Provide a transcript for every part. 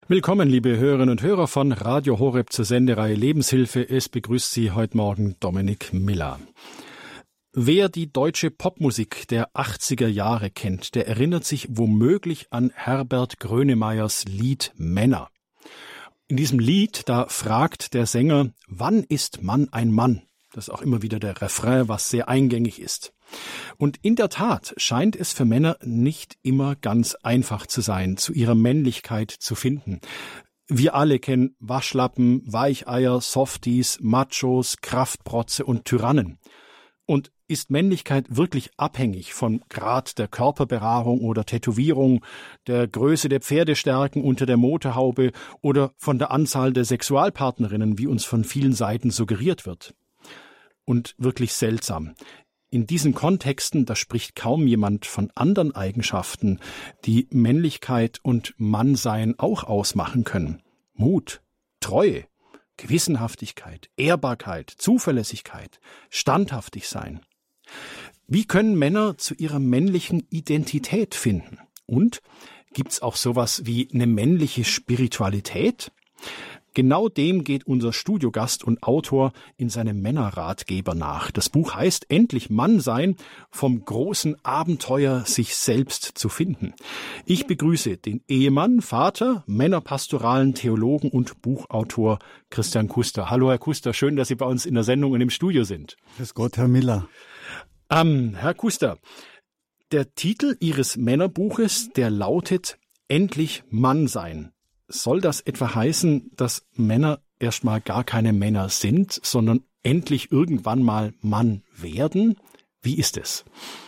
Willkommen, liebe Hörerinnen und Hörer von Radio Horeb zur Sendereihe Lebenshilfe. Es begrüßt Sie heute Morgen Dominik Miller. Wer die deutsche Popmusik der 80er Jahre kennt, der erinnert sich womöglich an Herbert Grönemeyers Lied Männer. In diesem Lied, da fragt der Sänger, wann ist Mann ein Mann? Das ist auch immer wieder der Refrain, was sehr eingängig ist. Und in der Tat scheint es für Männer nicht immer ganz einfach zu sein, zu ihrer Männlichkeit zu finden. Wir alle kennen Waschlappen, Weicheier, Softies, Machos, Kraftprotze und Tyrannen. Und ist Männlichkeit wirklich abhängig vom Grad der Körperbehaarung oder Tätowierung, der Größe der Pferdestärken unter der Motorhaube oder von der Anzahl der Sexualpartnerinnen, wie uns von vielen Seiten suggeriert wird? Und wirklich seltsam. In diesen Kontexten, da spricht kaum jemand von anderen Eigenschaften, die Männlichkeit und Mannsein auch ausmachen können. Mut, Treue, Gewissenhaftigkeit, Ehrbarkeit, Zuverlässigkeit, standhaftig sein. Wie können Männer zu ihrer männlichen Identität finden? Und gibt's auch sowas wie eine männliche Spiritualität? Genau dem geht unser Studiogast und Autor in seinem Männerratgeber nach. Das Buch heißt Endlich Mann sein, vom großen Abenteuer, sich selbst zu finden. Ich begrüße den Ehemann, Vater, männerpastoralen Theologen und Buchautor Christian Kuster. Hallo Herr Kuster, schön, dass Sie bei uns in der Sendung und im Studio sind. Grüß Gott, Herr Miller. Herr Kuster, der Titel Ihres Männerbuches, der lautet Endlich Mann sein. Soll das etwa heißen, dass Männer erstmal gar keine Männer sind, sondern endlich irgendwann mal Mann werden? Wie ist es?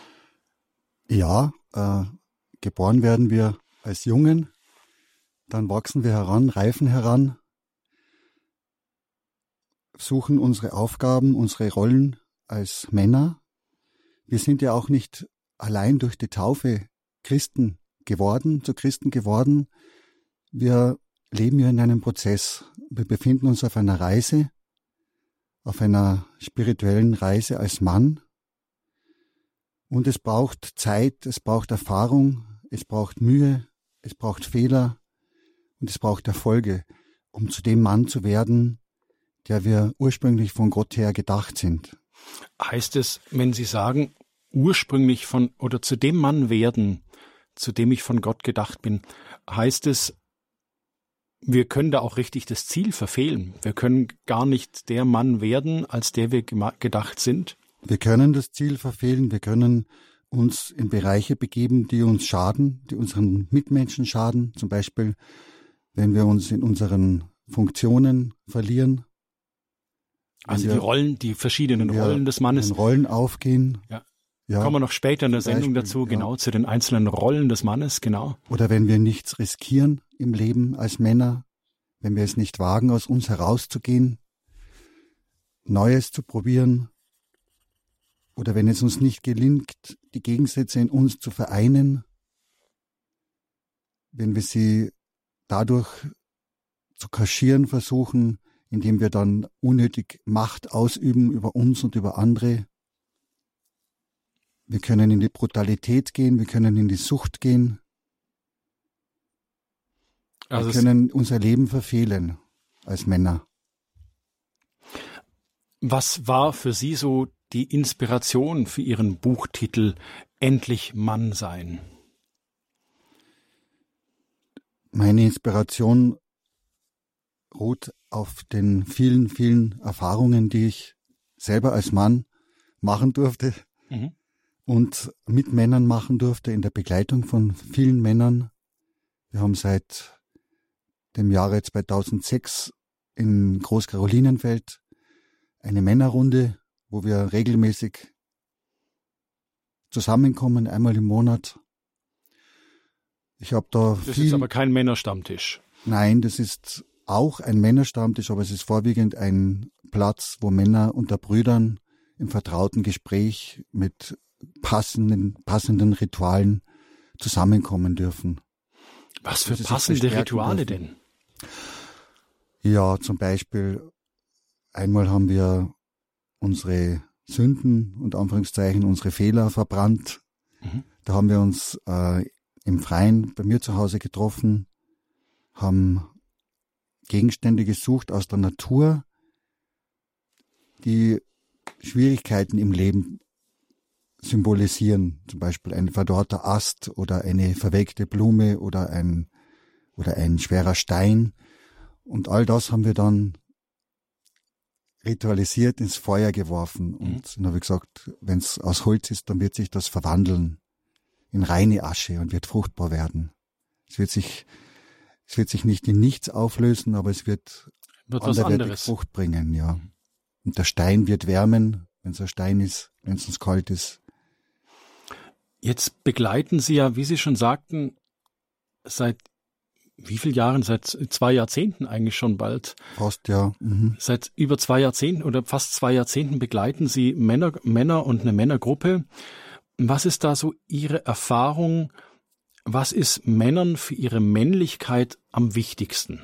Ja, geboren werden wir als Jungen, dann wachsen wir heran, reifen heran, suchen unsere Aufgaben, unsere Rollen als Männer. Wir sind ja auch nicht allein durch die Taufe zu Christen geworden. Wir leben ja in einem Prozess. Wir befinden uns auf einer Reise, auf einer spirituellen Reise als Mann. Und es braucht Zeit, es braucht Erfahrung, es braucht Mühe, es braucht Fehler und es braucht Erfolge, um zu dem Mann zu werden, der wir ursprünglich von Gott her gedacht sind. Heißt es, wenn Sie sagen, ursprünglich von oder zu dem Mann werden, zu dem ich von Gott gedacht bin, heißt es, wir können da auch richtig das Ziel verfehlen. Wir können gar nicht der Mann werden, als der wir gedacht sind. Wir können das Ziel verfehlen. Wir können uns in Bereiche begeben, die uns schaden, die unseren Mitmenschen schaden. Zum Beispiel, wenn wir uns in unseren Funktionen verlieren. Also die verschiedenen Rollen des Mannes. In Rollen aufgehen. Ja, kommen wir noch später in der Sendung dazu, genau, zu den einzelnen Rollen des Mannes, genau. Oder wenn wir nichts riskieren im Leben als Männer, wenn wir es nicht wagen, aus uns herauszugehen, Neues zu probieren, oder wenn es uns nicht gelingt, die Gegensätze in uns zu vereinen, wenn wir sie dadurch zu kaschieren versuchen, indem wir dann unnötig Macht ausüben über uns und über andere. Wir können in die Brutalität gehen, wir können in die Sucht gehen. Wir können unser Leben verfehlen als Männer. Was war für Sie so die Inspiration für Ihren Buchtitel Endlich Mann sein? Meine Inspiration ruht auf den vielen, vielen Erfahrungen, die ich selber als Mann machen durfte. Und mit Männern machen durfte, in der Begleitung von vielen Männern. Wir haben seit dem Jahre 2006 in Großkarolinenfeld eine Männerrunde, wo wir regelmäßig zusammenkommen, einmal im Monat. Das ist aber kein Männerstammtisch. Nein, das ist auch ein Männerstammtisch, aber es ist vorwiegend ein Platz, wo Männer unter Brüdern im vertrauten Gespräch mit passenden Ritualen zusammenkommen dürfen. Was für passende Rituale denn? Ja, zum Beispiel, einmal haben wir unsere Sünden und Anführungszeichen unsere Fehler verbrannt. Da haben wir uns im Freien bei mir zu Hause getroffen, haben Gegenstände gesucht aus der Natur, die Schwierigkeiten im Leben symbolisieren. Zum Beispiel ein verdorrter Ast oder eine verwelkte Blume oder ein schwerer Stein. Und all das haben wir dann ritualisiert ins Feuer geworfen. Und dann habe ich gesagt, wenn es aus Holz ist, dann wird sich das verwandeln in reine Asche und wird fruchtbar werden. Es wird sich nicht in nichts auflösen, aber es wird was anderes Frucht bringen, ja. Und der Stein wird wärmen, wenn es ein Stein ist, wenn es uns kalt ist. Jetzt begleiten Sie ja, wie Sie schon sagten, seit wie vielen Jahren? Seit 2 Jahrzehnten eigentlich schon bald. Fast, ja. Mhm. Seit über 2 Jahrzehnten oder fast 2 Jahrzehnten begleiten Sie Männer und eine Männergruppe. Was ist da so Ihre Erfahrung? Was ist Männern für ihre Männlichkeit am wichtigsten?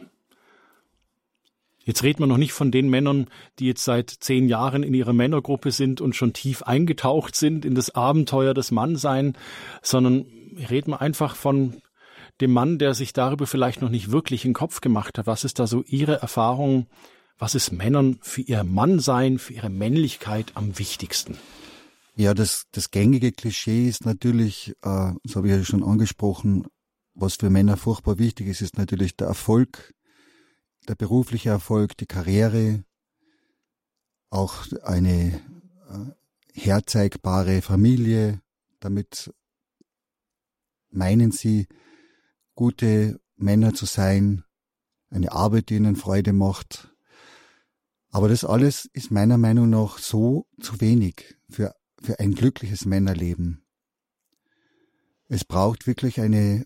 Jetzt redet man noch nicht von den Männern, die jetzt seit 10 Jahren in ihrer Männergruppe sind und schon tief eingetaucht sind in das Abenteuer des Mannseins, sondern reden wir einfach von dem Mann, der sich darüber vielleicht noch nicht wirklich in den Kopf gemacht hat. Was ist da so Ihre Erfahrung? Was ist Männern für ihr Mannsein, für ihre Männlichkeit am wichtigsten? Ja, das gängige Klischee ist natürlich, das habe ich ja schon angesprochen, was für Männer furchtbar wichtig ist natürlich der Erfolg, der berufliche Erfolg, die Karriere, auch eine herzeigbare Familie. Damit meinen sie, gute Männer zu sein, eine Arbeit, die ihnen Freude macht. Aber das alles ist meiner Meinung nach so zu wenig für ein glückliches Männerleben. Es braucht wirklich eine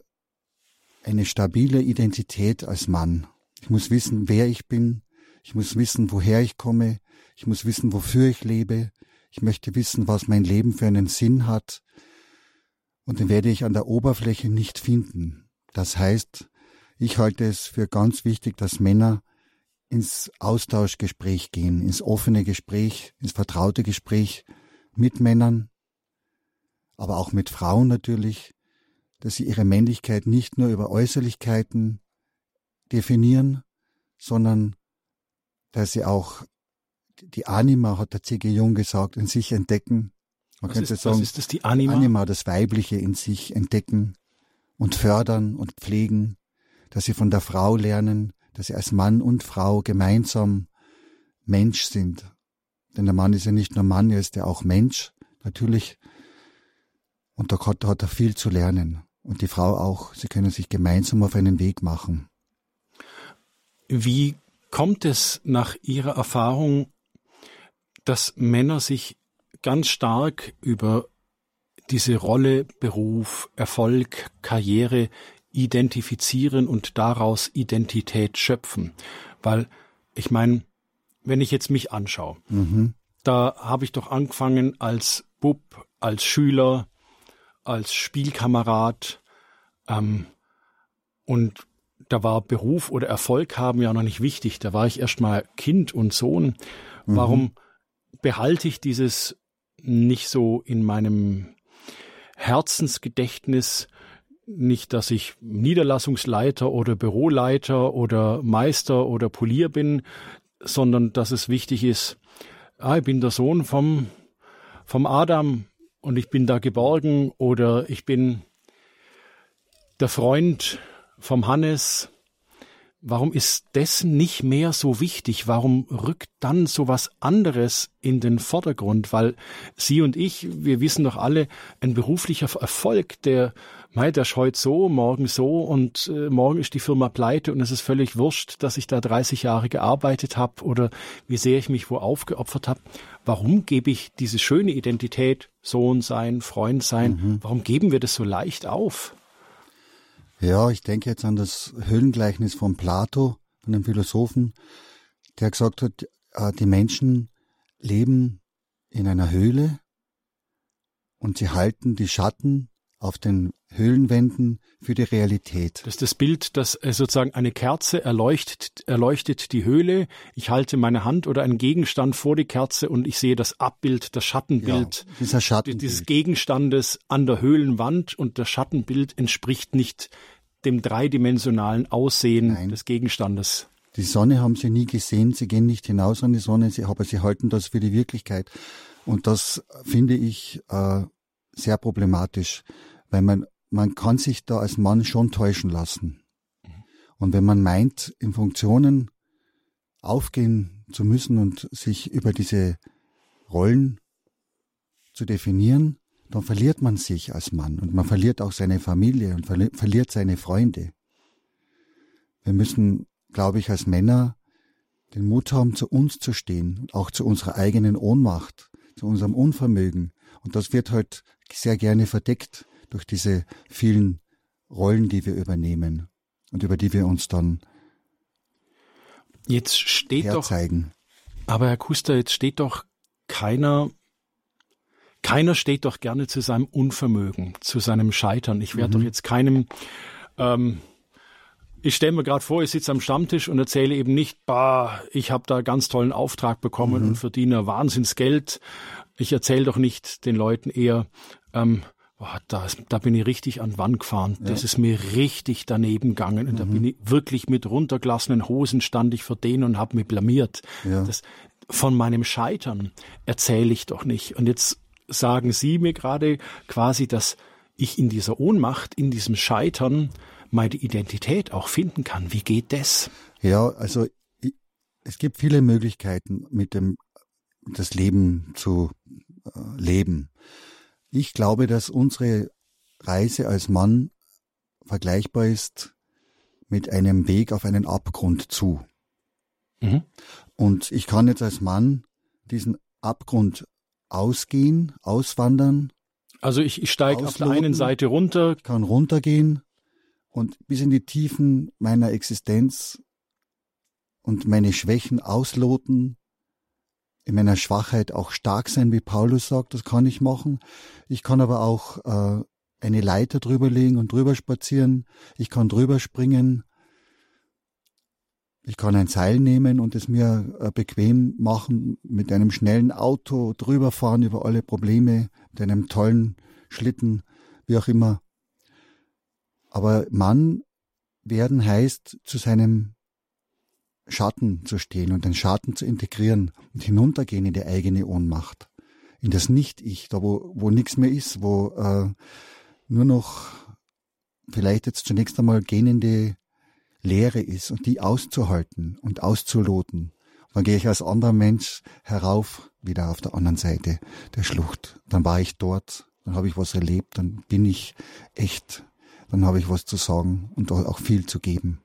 stabile Identität als Mann. Ich muss wissen, wer ich bin. Ich muss wissen, woher ich komme. Ich muss wissen, wofür ich lebe. Ich möchte wissen, was mein Leben für einen Sinn hat. Und den werde ich an der Oberfläche nicht finden. Das heißt, ich halte es für ganz wichtig, dass Männer ins Austauschgespräch gehen, ins offene Gespräch, ins vertraute Gespräch mit Männern, aber auch mit Frauen natürlich, dass sie ihre Männlichkeit nicht nur über Äußerlichkeiten definieren, sondern dass sie auch die Anima, hat der C.G. Jung gesagt, in sich entdecken. Man könnte sagen, was ist das, die Anima? Anima, das Weibliche in sich entdecken und fördern und pflegen, dass sie von der Frau lernen, dass sie als Mann und Frau gemeinsam Mensch sind. Denn der Mann ist ja nicht nur Mann, er ist ja auch Mensch, natürlich. Und da hat er viel zu lernen. Und die Frau auch. Sie können sich gemeinsam auf einen Weg machen. Wie kommt es nach Ihrer Erfahrung, dass Männer sich ganz stark über diese Rolle, Beruf, Erfolg, Karriere identifizieren und daraus Identität schöpfen? Weil, ich meine, wenn ich jetzt mich anschaue, da habe ich doch angefangen als Bub, als Schüler, als Spielkamerad, und da war Beruf oder Erfolg haben ja noch nicht wichtig. Da war ich erstmal Kind und Sohn. Warum behalte ich dieses nicht so in meinem Herzensgedächtnis? Nicht, dass ich Niederlassungsleiter oder Büroleiter oder Meister oder Polier bin, sondern dass es wichtig ist, ich bin der Sohn vom Adam und ich bin da geborgen, oder ich bin der Freund vom Hannes. Warum ist das nicht mehr so wichtig? Warum rückt dann so was anderes in den Vordergrund? Weil Sie und ich, wir wissen doch alle, ein beruflicher Erfolg, der ist heute so, morgen so und morgen ist die Firma pleite und es ist völlig wurscht, dass ich da 30 Jahre gearbeitet habe oder wie sehr ich mich wo aufgeopfert habe. Warum gebe ich diese schöne Identität, Sohn sein, Freund sein, warum geben wir das so leicht auf? Ja, ich denke jetzt an das Höhlengleichnis von Plato, von dem Philosophen, der gesagt hat, die Menschen leben in einer Höhle und sie halten die Schatten auf den Höhlenwänden für die Realität. Das ist das Bild, dass sozusagen eine Kerze erleuchtet die Höhle. Ich halte meine Hand oder einen Gegenstand vor die Kerze und ich sehe das Abbild, das Schattenbild, dieses Gegenstandes an der Höhlenwand, und das Schattenbild entspricht nicht dem dreidimensionalen Aussehen des Gegenstandes. Die Sonne haben sie nie gesehen, sie gehen nicht hinaus an die Sonne, aber sie halten das für die Wirklichkeit. Und das finde ich sehr problematisch, weil man kann sich da als Mann schon täuschen lassen. Und wenn man meint, in Funktionen aufgehen zu müssen und sich über diese Rollen zu definieren, dann verliert man sich als Mann und man verliert auch seine Familie und verliert seine Freunde. Wir müssen, glaube ich, als Männer den Mut haben, zu uns zu stehen und auch zu unserer eigenen Ohnmacht, zu unserem Unvermögen. Und das wird halt sehr gerne verdeckt durch diese vielen Rollen, die wir übernehmen und über die wir uns dann jetzt steht herzeigen. Aber Herr Kuster, jetzt steht doch keiner steht doch gerne zu seinem Unvermögen, zu seinem Scheitern. Ich werde doch jetzt keinem, ich stelle mir gerade vor, ich sitze am Stammtisch und erzähle eben nicht, ich habe da ganz tollen Auftrag bekommen und verdiene Wahnsinnsgeld. Ich erzähle doch nicht den Leuten eher, da bin ich richtig an die Wand gefahren. Ja. Das ist mir richtig daneben gegangen. Und da bin ich wirklich mit runtergelassenen Hosen stand ich vor denen und habe mich blamiert. Ja. Von meinem Scheitern erzähle ich doch nicht. Und jetzt sagen Sie mir gerade quasi, dass ich in dieser Ohnmacht, in diesem Scheitern meine Identität auch finden kann. Wie geht das? Ja, also es gibt viele Möglichkeiten, das Leben zu leben. Ich glaube, dass unsere Reise als Mann vergleichbar ist mit einem Weg auf einen Abgrund zu. Und ich kann jetzt als Mann diesen Abgrund auswandern. Also ich steige auf der einen Seite runter. Ich kann runtergehen und bis in die Tiefen meiner Existenz und meine Schwächen ausloten, in meiner Schwachheit auch stark sein, wie Paulus sagt, das kann ich machen. Ich kann aber auch eine Leiter drüber legen und drüber spazieren. Ich kann drüber springen. Ich kann ein Seil nehmen und es mir bequem machen, mit einem schnellen Auto drüber fahren über alle Probleme, mit einem tollen Schlitten, wie auch immer. Aber Mann werden heißt, zu seinem Schatten zu stehen und den Schatten zu integrieren und hinuntergehen in die eigene Ohnmacht, in das Nicht-Ich, da wo nichts mehr ist, wo nur noch vielleicht jetzt zunächst einmal gähnende Leere ist und die auszuhalten und auszuloten. Und dann gehe ich als anderer Mensch herauf, wieder auf der anderen Seite der Schlucht. Dann war ich dort, dann habe ich was erlebt, dann bin ich echt, dann habe ich was zu sagen und auch viel zu geben.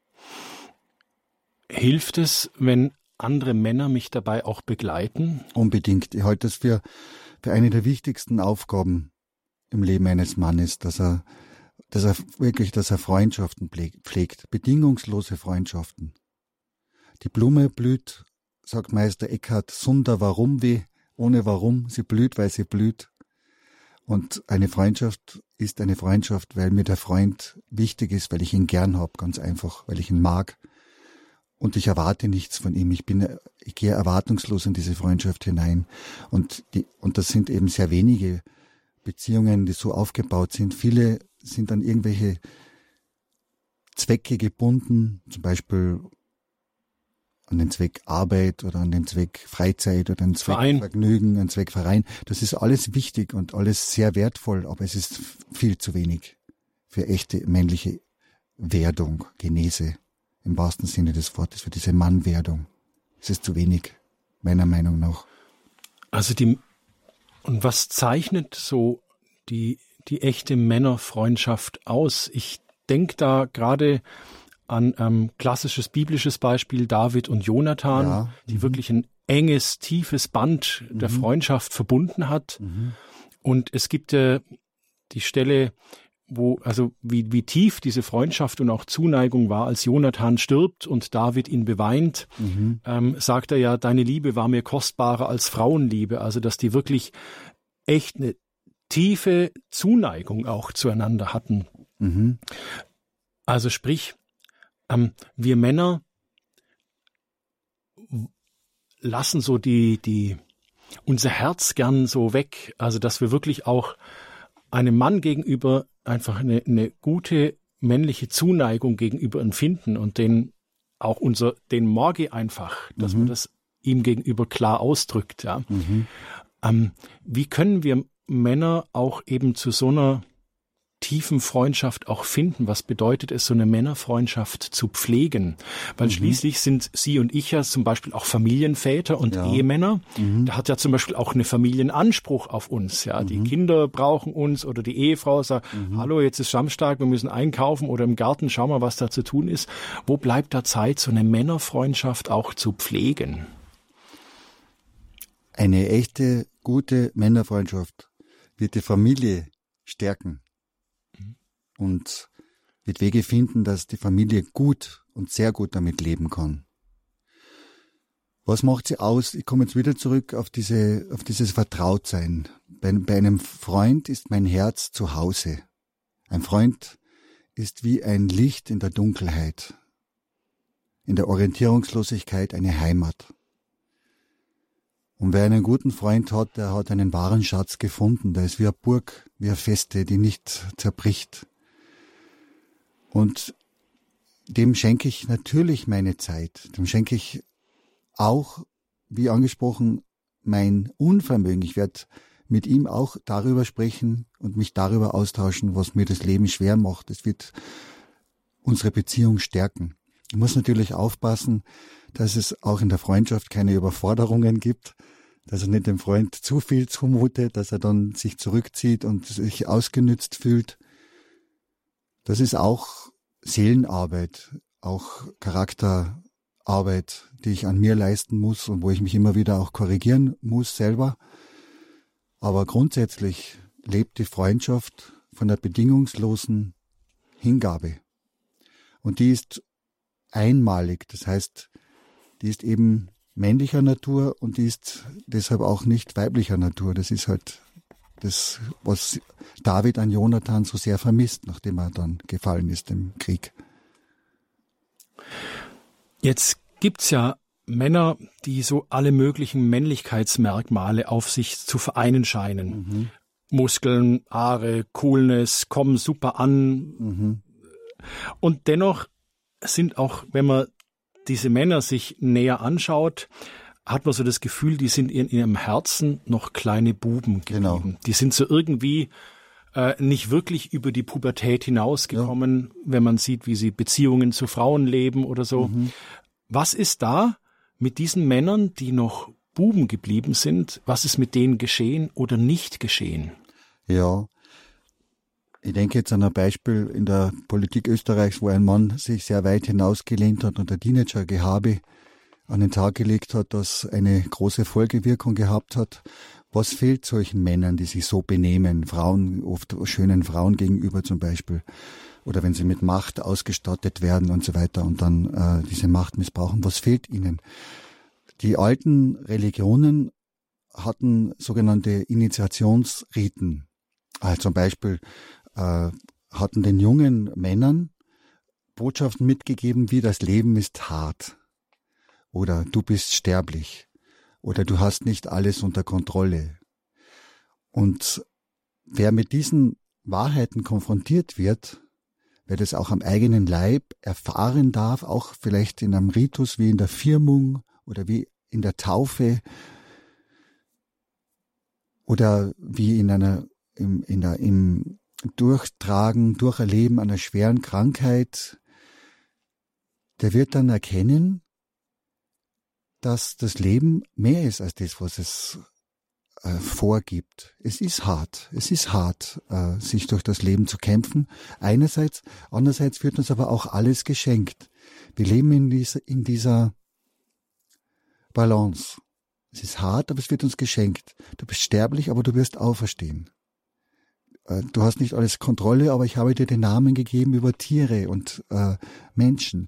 Hilft es, wenn andere Männer mich dabei auch begleiten? Unbedingt. Ich halte das für eine der wichtigsten Aufgaben im Leben eines Mannes, dass er Freundschaften pflegt, bedingungslose Freundschaften. Die Blume blüht, sagt Meister Eckhart, Sunder warum weh, ohne warum, sie blüht, weil sie blüht. Und eine Freundschaft ist eine Freundschaft, weil mir der Freund wichtig ist, weil ich ihn gern habe, ganz einfach, weil ich ihn mag. Und ich erwarte nichts von ihm. Ich gehe erwartungslos in diese Freundschaft hinein. Und das sind eben sehr wenige Beziehungen, die so aufgebaut sind. Viele sind an irgendwelche Zwecke gebunden, zum Beispiel an den Zweck Arbeit oder an den Zweck Freizeit oder an den Zweck Verein. Vergnügen, an den Zweck Verein. Das ist alles wichtig und alles sehr wertvoll, aber es ist viel zu wenig für echte männliche Werdung, Genese, im wahrsten Sinne des Wortes, für diese Mannwerdung. Es ist zu wenig, meiner Meinung nach. Also und was zeichnet so die echte Männerfreundschaft aus? Ich denke da gerade an klassisches biblisches Beispiel David und Jonathan, die wirklich ein enges, tiefes Band der Freundschaft verbunden hat. Und es gibt die Stelle, wo, also wie tief diese Freundschaft und auch Zuneigung war, als Jonathan stirbt und David ihn beweint, sagt er ja, deine Liebe war mir kostbarer als Frauenliebe. Also dass die wirklich echt eine tiefe Zuneigung auch zueinander hatten. Also sprich, wir Männer lassen so unser Herz gern so weg, also dass wir wirklich auch einem Mann gegenüber einfach eine gute männliche Zuneigung gegenüber empfinden und den auch den Morgi einfach, dass man das ihm gegenüber klar ausdrückt. Ja. Wie können wir Männer auch eben zu so einer tiefen Freundschaft auch finden? Was bedeutet es, so eine Männerfreundschaft zu pflegen? Weil schließlich sind Sie und ich ja zum Beispiel auch Familienväter und Ehemänner. Da hat ja zum Beispiel auch eine Familienanspruch auf uns. Ja, die Kinder brauchen uns oder die Ehefrau sagt, hallo, jetzt ist Samstag, wir müssen einkaufen oder im Garten, schau mal, was da zu tun ist. Wo bleibt da Zeit, so eine Männerfreundschaft auch zu pflegen? Eine echte, gute Männerfreundschaft wird die Familie stärken und wird Wege finden, dass die Familie gut und sehr gut damit leben kann. Was macht sie aus? Ich komme jetzt wieder zurück auf dieses Vertrautsein. Bei einem Freund ist mein Herz zu Hause. Ein Freund ist wie ein Licht in der Dunkelheit, in der Orientierungslosigkeit eine Heimat. Und wer einen guten Freund hat, der hat einen wahren Schatz gefunden. Der ist wie eine Burg, wie eine Feste, die nicht zerbricht. Und dem schenke ich natürlich meine Zeit. Dem schenke ich auch, wie angesprochen, mein Unvermögen. Ich werde mit ihm auch darüber sprechen und mich darüber austauschen, was mir das Leben schwer macht. Es wird unsere Beziehung stärken. Ich muss natürlich aufpassen, dass es auch in der Freundschaft keine Überforderungen gibt, dass er nicht dem Freund zu viel zumutet, dass er dann sich zurückzieht und sich ausgenützt fühlt. Das ist auch Seelenarbeit, auch Charakterarbeit, die ich an mir leisten muss und wo ich mich immer wieder auch korrigieren muss selber. Aber grundsätzlich lebt die Freundschaft von der bedingungslosen Hingabe. Und die ist einmalig, das heißt, die ist eben männlicher Natur und die ist deshalb auch nicht weiblicher Natur. Das ist halt das, was David an Jonathan so sehr vermisst, nachdem er dann gefallen ist im Krieg. Jetzt gibt's ja Männer, die so alle möglichen Männlichkeitsmerkmale auf sich zu vereinen scheinen. Muskeln, Haare, Coolness, kommen super an. Und dennoch sind auch, wenn man diese Männer sich näher anschaut, hat man so das Gefühl, die sind in ihrem Herzen noch kleine Buben geblieben. Genau. Die sind so irgendwie nicht wirklich über die Pubertät hinausgekommen, wenn man sieht, wie sie Beziehungen zu Frauen leben oder so. Was ist da mit diesen Männern, die noch Buben geblieben sind? Was ist mit denen geschehen oder nicht geschehen? Ja, ich denke jetzt an ein Beispiel in der Politik Österreichs, wo ein Mann sich sehr weit hinausgelehnt hat und ein Teenager-Gehabe an den Tag gelegt hat, das eine große Folgewirkung gehabt hat. Was fehlt solchen Männern, die sich so benehmen? Frauen, oft schönen Frauen gegenüber zum Beispiel. Oder wenn sie mit Macht ausgestattet werden und so weiter und dann diese Macht missbrauchen. Was fehlt ihnen? Die alten Religionen hatten sogenannte Initiationsriten. Zum Beispiel hatten den jungen Männern Botschaften mitgegeben, wie das Leben ist hart oder du bist sterblich oder du hast nicht alles unter Kontrolle. Und wer mit diesen Wahrheiten konfrontiert wird, wer das auch am eigenen Leib erfahren darf, auch vielleicht in einem Ritus wie in der Firmung oder wie in der Taufe oder wie im Durchtragen, Durcherleben einer schweren Krankheit, der wird dann erkennen, dass das Leben mehr ist als das, was es vorgibt. Es ist hart, sich durch das Leben zu kämpfen. Einerseits, andererseits wird uns aber auch alles geschenkt. Wir leben in dieser Balance. Es ist hart, aber es wird uns geschenkt. Du bist sterblich, aber du wirst auferstehen. Du hast nicht alles Kontrolle, aber ich habe dir den Namen gegeben über Tiere und Menschen.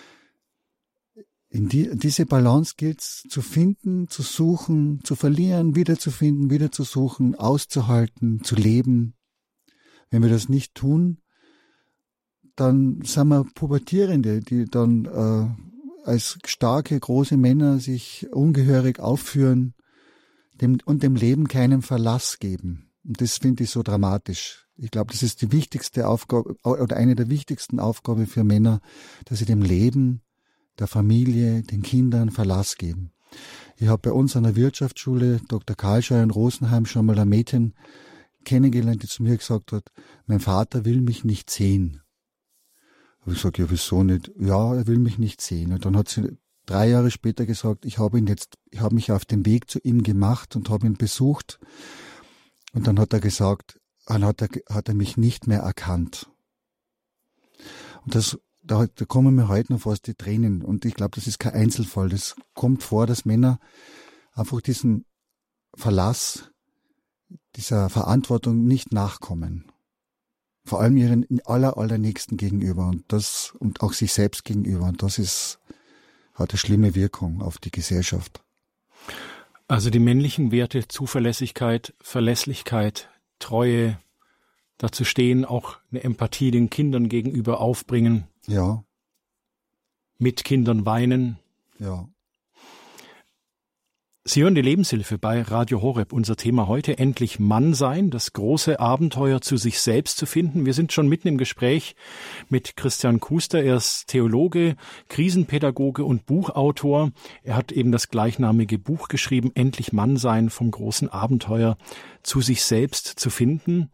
Diese Balance gilt es zu finden, zu suchen, zu verlieren, wieder zu finden, wieder zu suchen, auszuhalten, zu leben. Wenn wir das nicht tun, dann sind wir Pubertierende, die dann als starke, große Männer sich ungehörig aufführen und dem Leben keinen Verlass geben. Und das finde ich so dramatisch. Ich glaube, das ist die wichtigste Aufgabe oder eine der wichtigsten Aufgaben für Männer, dass sie dem Leben der Familie, den Kindern Verlass geben. Ich habe bei uns an der Wirtschaftsschule Dr. Karlscheuer in Rosenheim schon mal ein Mädchen kennengelernt, die zu mir gesagt hat, mein Vater will mich nicht sehen. Habe ich gesagt, ja, wieso nicht? Ja, er will mich nicht sehen. Und dann hat sie 3 Jahre später gesagt, ich habe mich auf den Weg zu ihm gemacht und habe ihn besucht. Und dann hat er gesagt, hat er mich nicht mehr erkannt. Und da kommen mir heute noch fast die Tränen. Und ich glaube, das ist kein Einzelfall. Das kommt vor, dass Männer einfach diesem Verlass, dieser Verantwortung nicht nachkommen. Vor allem ihren allernächsten gegenüber und auch sich selbst gegenüber. Und das hat eine schlimme Wirkung auf die Gesellschaft. Also die männlichen Werte Zuverlässigkeit, Verlässlichkeit, Treue, dazu stehen, auch eine Empathie den Kindern gegenüber aufbringen. Ja. Mit Kindern weinen. Ja. Sie hören die Lebenshilfe bei Radio Horeb. Unser Thema heute: endlich Mann sein, das große Abenteuer, zu sich selbst zu finden. Wir sind schon mitten im Gespräch mit Christian Kuster. Er ist Theologe, Krisenpädagoge und Buchautor. Er hat eben das gleichnamige Buch geschrieben, Endlich Mann sein, vom großen Abenteuer, zu sich selbst zu finden.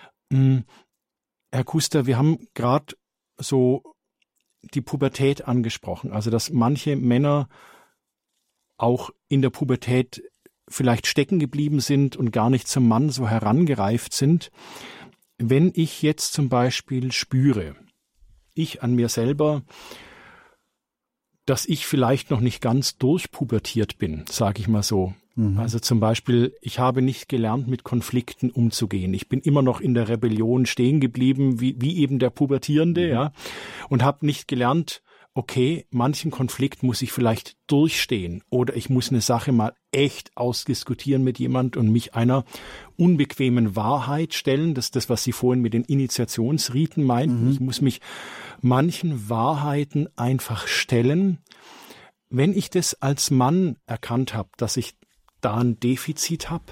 Herr Kuster, wir haben gerade so die Pubertät angesprochen. Also, dass manche Männer auch in der Pubertät vielleicht stecken geblieben sind und gar nicht zum Mann so herangereift sind. Wenn ich jetzt zum Beispiel spüre, ich an mir selber, dass ich vielleicht noch nicht ganz durchpubertiert bin, sage ich mal so. Also zum Beispiel, ich habe nicht gelernt, mit Konflikten umzugehen. Ich bin immer noch in der Rebellion stehen geblieben, wie eben der Pubertierende, ja, und habe nicht gelernt, okay, manchen Konflikt muss ich vielleicht durchstehen oder ich muss eine Sache mal echt ausdiskutieren mit jemand und mich einer unbequemen Wahrheit stellen. Das ist das, was Sie vorhin mit den Initiationsriten meinten. Ich muss mich manchen Wahrheiten einfach stellen. Wenn ich das als Mann erkannt habe, dass ich da ein Defizit habe,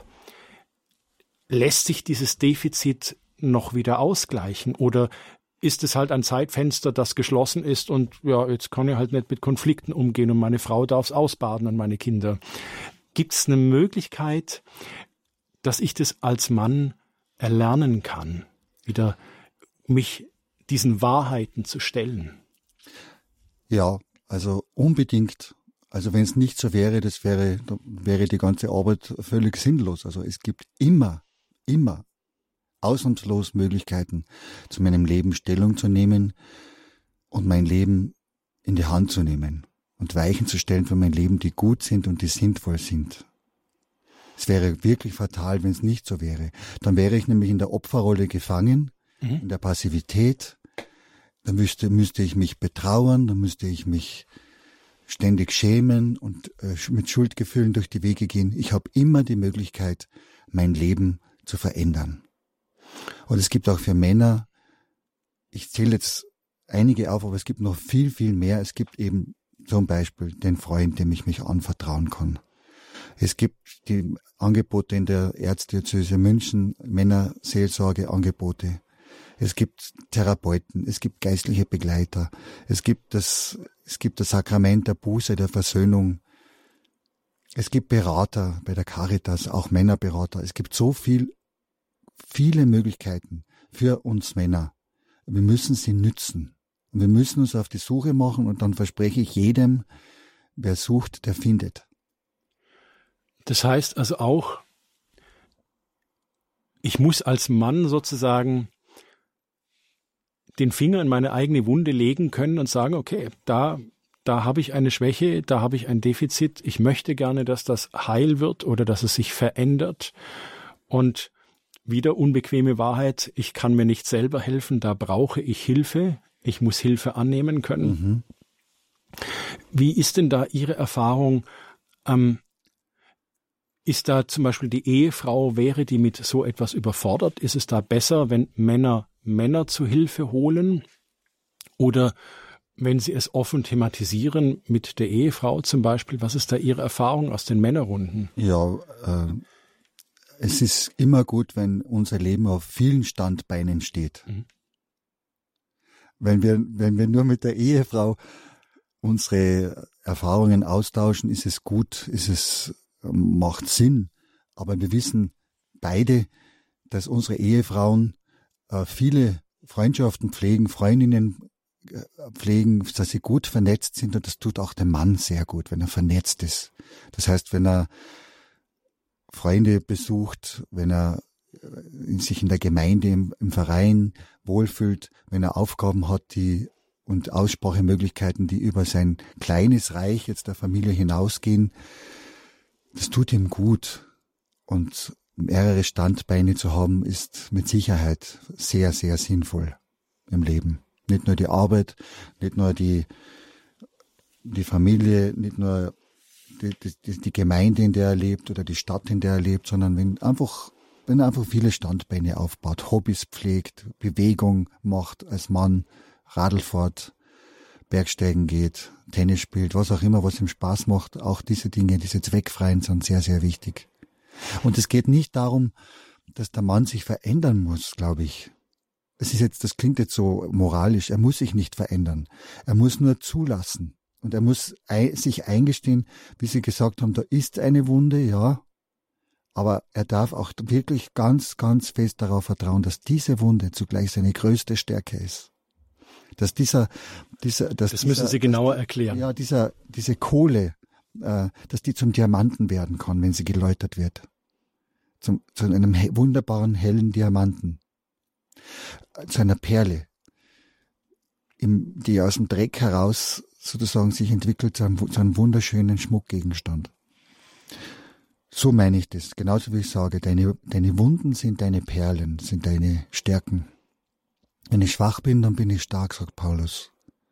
lässt sich dieses Defizit noch wieder ausgleichen oder ist es halt ein Zeitfenster, das geschlossen ist und ja, jetzt kann ich halt nicht mit Konflikten umgehen und meine Frau darf es ausbaden und meine Kinder. Gibt es eine Möglichkeit, dass ich das als Mann erlernen kann, wieder mich diesen Wahrheiten zu stellen? Ja, also unbedingt. Also wenn es nicht so wäre, wäre die ganze Arbeit völlig sinnlos. Also es gibt immer ausnahmslos Möglichkeiten, zu meinem Leben Stellung zu nehmen und mein Leben in die Hand zu nehmen und Weichen zu stellen für mein Leben, die gut sind und die sinnvoll sind. Es wäre wirklich fatal, wenn es nicht so wäre. Dann wäre ich nämlich in der Opferrolle gefangen, in der Passivität. Dann müsste ich mich betrauern, dann müsste ich mich ständig schämen und mit Schuldgefühlen durch die Wege gehen. Ich habe immer die Möglichkeit, mein Leben zu verändern. Und es gibt auch für Männer, ich zähle jetzt einige auf, aber es gibt noch viel, viel mehr. Es gibt eben zum Beispiel den Freund, dem ich mich anvertrauen kann. Es gibt die Angebote in der Erzdiözese München, Männerseelsorgeangebote. Es gibt Therapeuten, es gibt geistliche Begleiter, es gibt das Sakrament der Buße, der Versöhnung. Es gibt Berater bei der Caritas, auch Männerberater. Es gibt so viele Möglichkeiten für uns Männer. Wir müssen sie nützen. Und wir müssen uns auf die Suche machen und dann verspreche ich jedem, wer sucht, der findet. Das heißt also auch, ich muss als Mann sozusagen den Finger in meine eigene Wunde legen können und sagen, okay, da habe ich eine Schwäche, da habe ich ein Defizit. Ich möchte gerne, dass das heil wird oder dass es sich verändert. Und wieder unbequeme Wahrheit, ich kann mir nicht selber helfen, da brauche ich Hilfe. Ich muss Hilfe annehmen können. Wie ist denn da Ihre Erfahrung? Ist da zum Beispiel die Ehefrau, wäre die mit so etwas überfordert? Ist es da besser, wenn Männer zu Hilfe holen? Oder wenn sie es offen thematisieren mit der Ehefrau zum Beispiel, was ist da Ihre Erfahrung aus den Männerrunden? Ja, es ist immer gut, wenn unser Leben auf vielen Standbeinen steht. Wenn wir nur mit der Ehefrau unsere Erfahrungen austauschen, ist es gut, macht Sinn. Aber wir wissen beide, dass unsere Ehefrauen viele Freundschaften pflegen, Freundinnen pflegen, dass sie gut vernetzt sind, und das tut auch dem Mann sehr gut, wenn er vernetzt ist. Das heißt, wenn er Freunde besucht, wenn er sich in der Gemeinde, im Verein wohlfühlt, wenn er Aufgaben hat, und Aussprachemöglichkeiten, die über sein kleines Reich jetzt der Familie hinausgehen, das tut ihm gut. Und mehrere Standbeine zu haben, ist mit Sicherheit sehr, sehr sinnvoll im Leben. Nicht nur die Arbeit, nicht nur die Familie, nicht nur die Gemeinde, in der er lebt, oder die Stadt, in der er lebt, sondern wenn er einfach viele Standbeine aufbaut, Hobbys pflegt, Bewegung macht als Mann, Radl fährt, Bergsteigen geht, Tennis spielt, was auch immer, was ihm Spaß macht. Auch diese Dinge, diese zweckfreien, sind sehr, sehr wichtig. Und es geht nicht darum, dass der Mann sich verändern muss, glaube ich. Das klingt jetzt so moralisch. Er muss sich nicht verändern. Er muss nur zulassen. Und er muss sich eingestehen, wie Sie gesagt haben, da ist eine Wunde, ja. Aber er darf auch wirklich ganz, ganz fest darauf vertrauen, dass diese Wunde zugleich seine größte Stärke ist. Das müssen Sie genauer erklären. Ja, diese Kohle, dass die zum Diamanten werden kann, wenn sie geläutert wird. Zu einem wunderbaren, hellen Diamanten. Zu einer Perle, die aus dem Dreck heraus sozusagen sich entwickelt zu einem wunderschönen Schmuckgegenstand. So meine ich das, genauso wie ich sage, deine Wunden sind deine Perlen, sind deine Stärken. Wenn ich schwach bin, dann bin ich stark, sagt Paulus.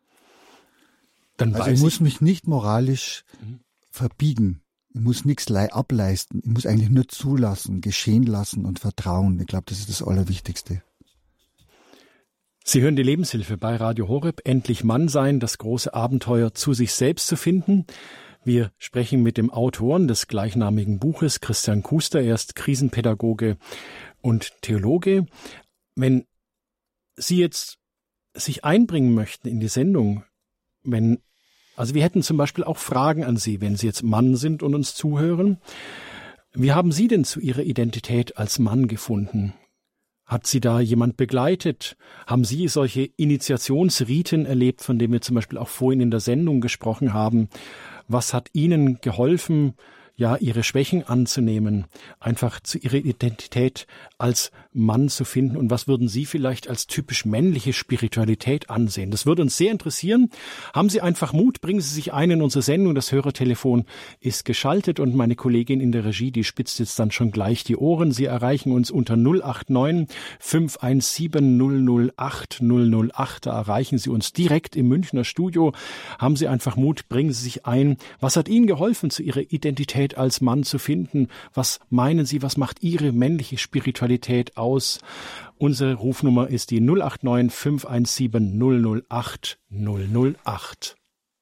Ich muss mich nicht moralisch verbiegen. Ich muss nichts ableisten. Ich muss eigentlich nur zulassen, geschehen lassen und vertrauen. Ich glaube, das ist das Allerwichtigste. Sie hören die Lebenshilfe bei Radio Horeb. Endlich Mann sein, das große Abenteuer, zu sich selbst zu finden. Wir sprechen mit dem Autoren des gleichnamigen Buches, Christian Kuster. Er ist Krisenpädagoge und Theologe. Wenn Sie jetzt sich einbringen möchten in die Sendung, wir hätten zum Beispiel auch Fragen an Sie, wenn Sie jetzt Mann sind und uns zuhören. Wie haben Sie denn zu Ihrer Identität als Mann gefunden? Hat Sie da jemand begleitet? Haben Sie solche Initiationsriten erlebt, von denen wir zum Beispiel auch vorhin in der Sendung gesprochen haben? Was hat Ihnen geholfen, Ihre Schwächen anzunehmen, einfach zu Ihrer Identität als Mann zu finden? Und was würden Sie vielleicht als typisch männliche Spiritualität ansehen? Das würde uns sehr interessieren. Haben Sie einfach Mut, bringen Sie sich ein in unsere Sendung. Das Hörertelefon ist geschaltet und meine Kollegin in der Regie, die spitzt jetzt dann schon gleich die Ohren. Sie erreichen uns unter 089 517 008 008. Da erreichen Sie uns direkt im Münchner Studio. Haben Sie einfach Mut, bringen Sie sich ein. Was hat Ihnen geholfen, zu Ihrer Identität als Mann zu finden? Was meinen Sie, was macht Ihre männliche Spiritualität aus? Unsere Rufnummer ist die 089 517 008 008.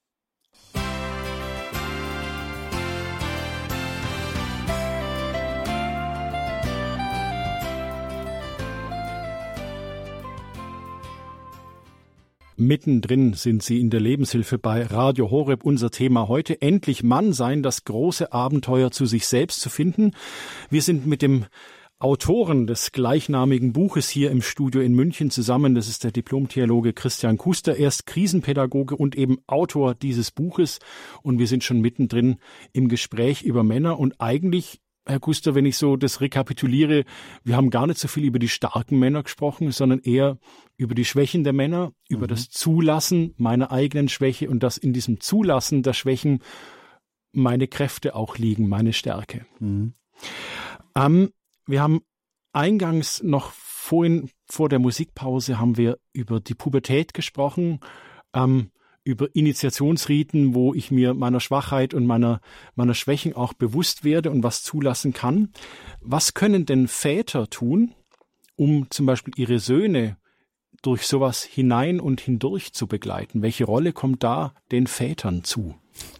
Mittendrin sind Sie in der Lebenshilfe bei Radio Horeb. Unser Thema heute: Endlich Mann sein, das große Abenteuer, zu sich selbst zu finden. Wir sind mit dem Autoren des gleichnamigen Buches hier im Studio in München zusammen. Das ist der Diplom-Theologe Christian Kuster. Er ist Krisenpädagoge und eben Autor dieses Buches. Und wir sind schon mittendrin im Gespräch über Männer. Und eigentlich, Herr Kuster, wenn ich so das rekapituliere, wir haben gar nicht so viel über die starken Männer gesprochen, sondern eher über die Schwächen der Männer, über das Zulassen meiner eigenen Schwäche und dass in diesem Zulassen der Schwächen meine Kräfte auch liegen, meine Stärke. Wir haben eingangs noch vorhin, vor der Musikpause, haben wir über die Pubertät gesprochen, über Initiationsriten, wo ich mir meiner Schwachheit und meiner Schwächen auch bewusst werde und was zulassen kann. Was können denn Väter tun, um zum Beispiel ihre Söhne durch sowas hinein und hindurch zu begleiten? Welche Rolle kommt da den Vätern zu?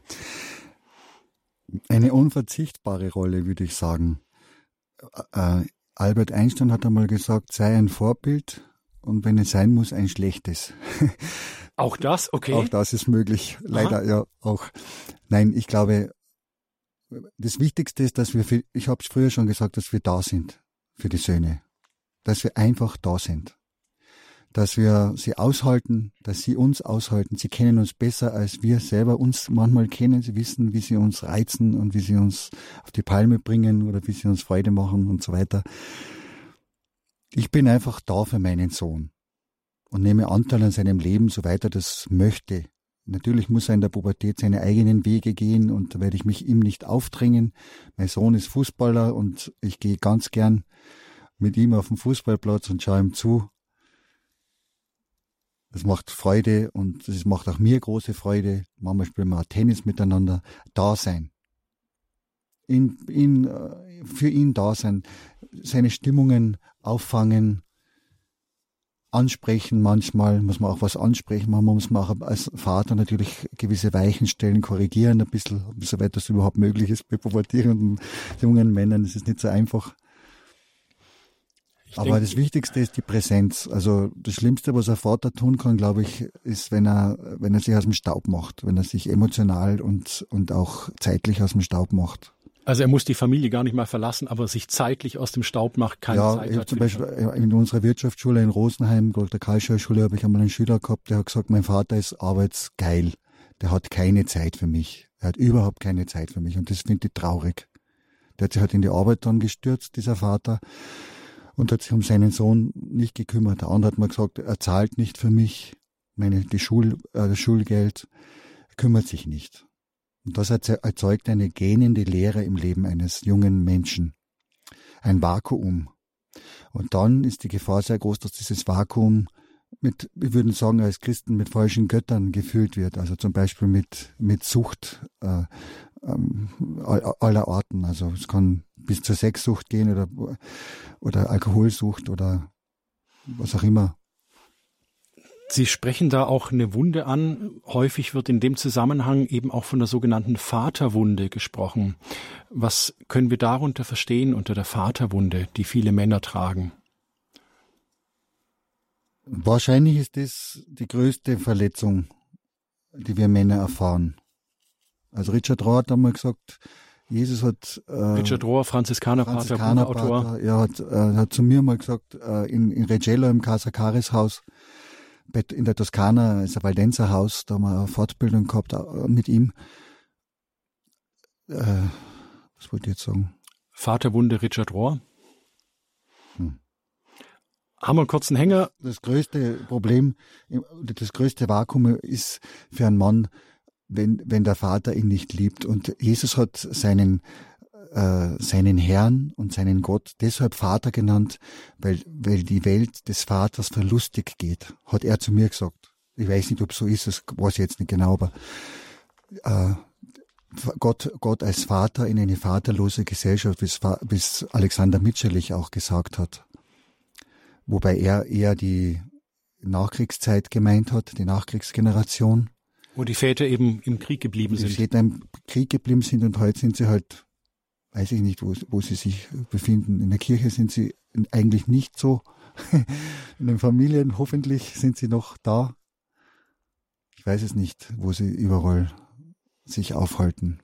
Eine unverzichtbare Rolle, würde ich sagen. Albert Einstein hat einmal gesagt, sei ein Vorbild und wenn es sein muss, ein schlechtes. Auch das, okay. Auch das ist möglich, leider ja auch. Nein, ich glaube, das Wichtigste ist, dass ich habe es früher schon gesagt, dass wir da sind für die Söhne. Dass wir einfach da sind. Dass wir sie aushalten, dass sie uns aushalten. Sie kennen uns besser, als wir selber uns manchmal kennen. Sie wissen, wie sie uns reizen und wie sie uns auf die Palme bringen oder wie sie uns Freude machen und so weiter. Ich bin einfach da für meinen Sohn und nehme Anteil an seinem Leben, soweit er das möchte. Natürlich muss er in der Pubertät seine eigenen Wege gehen und da werde ich mich ihm nicht aufdrängen. Mein Sohn ist Fußballer und ich gehe ganz gern mit ihm auf den Fußballplatz und schaue ihm zu. Das macht Freude und es macht auch mir große Freude. Manchmal spielen wir auch Tennis miteinander. Da sein. Für ihn da sein. Seine Stimmungen auffangen, ansprechen manchmal. Muss man auch was ansprechen. Manchmal muss man auch als Vater natürlich gewisse Weichen stellen, korrigieren ein bisschen, soweit das überhaupt möglich ist bei pubertierenden jungen Männern. Das ist nicht so einfach. Aber das Wichtigste ist die Präsenz. Also das Schlimmste, was ein Vater tun kann, glaube ich, ist, wenn er sich aus dem Staub macht, wenn er sich emotional und auch zeitlich aus dem Staub macht. Also er muss die Familie gar nicht mal verlassen, aber sich zeitlich aus dem Staub macht, keine Zeit hat. Ja, zum Beispiel in unserer Wirtschaftsschule in Rosenheim, der Karlsruhe-Schule, habe ich einmal einen Schüler gehabt, der hat gesagt, mein Vater ist arbeitsgeil. Der hat keine Zeit für mich. Er hat überhaupt keine Zeit für mich und das finde ich traurig. Der hat sich halt in die Arbeit dann gestürzt, dieser Vater. Und hat sich um seinen Sohn nicht gekümmert. Der andere hat mal gesagt, er zahlt nicht für mich, das Schulgeld, er kümmert sich nicht. Und das erzeugt eine gähnende Leere im Leben eines jungen Menschen. Ein Vakuum. Und dann ist die Gefahr sehr groß, dass dieses Vakuum wir würden sagen, als Christen mit falschen Göttern gefüllt wird. Also zum Beispiel mit Sucht aller Arten. Also es kann bis zur Sexsucht gehen oder Alkoholsucht oder was auch immer. Sie sprechen da auch eine Wunde an. Häufig wird in dem Zusammenhang eben auch von der sogenannten Vaterwunde gesprochen. Was können wir darunter verstehen, unter der Vaterwunde, die viele Männer tragen? Wahrscheinlich ist das die größte Verletzung, die wir Männer erfahren. Also Richard Rohr hat einmal gesagt, Jesus hat... Richard Rohr, Franziskanerpater, Autor. Er hat zu mir mal gesagt, in Reggello im Casa Cares Haus, in der Toskana, ist ein Valdenser Haus, da haben wir eine Fortbildung gehabt mit ihm. Was wollte ich jetzt sagen? Vaterwunde Richard Rohr. Haben wir einen kurzen Hänger? Das größte Problem, das größte Vakuum ist für einen Mann, wenn der Vater ihn nicht liebt. Und Jesus hat seinen Herrn und seinen Gott deshalb Vater genannt, weil die Welt des Vaters verlustig geht, hat er zu mir gesagt. Ich weiß nicht, ob es so ist, das weiß ich jetzt nicht genau, aber Gott als Vater in eine vaterlose Gesellschaft, wie es Alexander Mitscherlich auch gesagt hat. Wobei er eher die Nachkriegszeit gemeint hat, die Nachkriegsgeneration. Wo die Väter eben im Krieg geblieben sind. Die Väter im Krieg geblieben sind und heute sind sie halt, weiß ich nicht, wo sie sich befinden. In der Kirche sind sie eigentlich nicht so. In den Familien hoffentlich sind sie noch da. Ich weiß es nicht, wo sie überall sich aufhalten.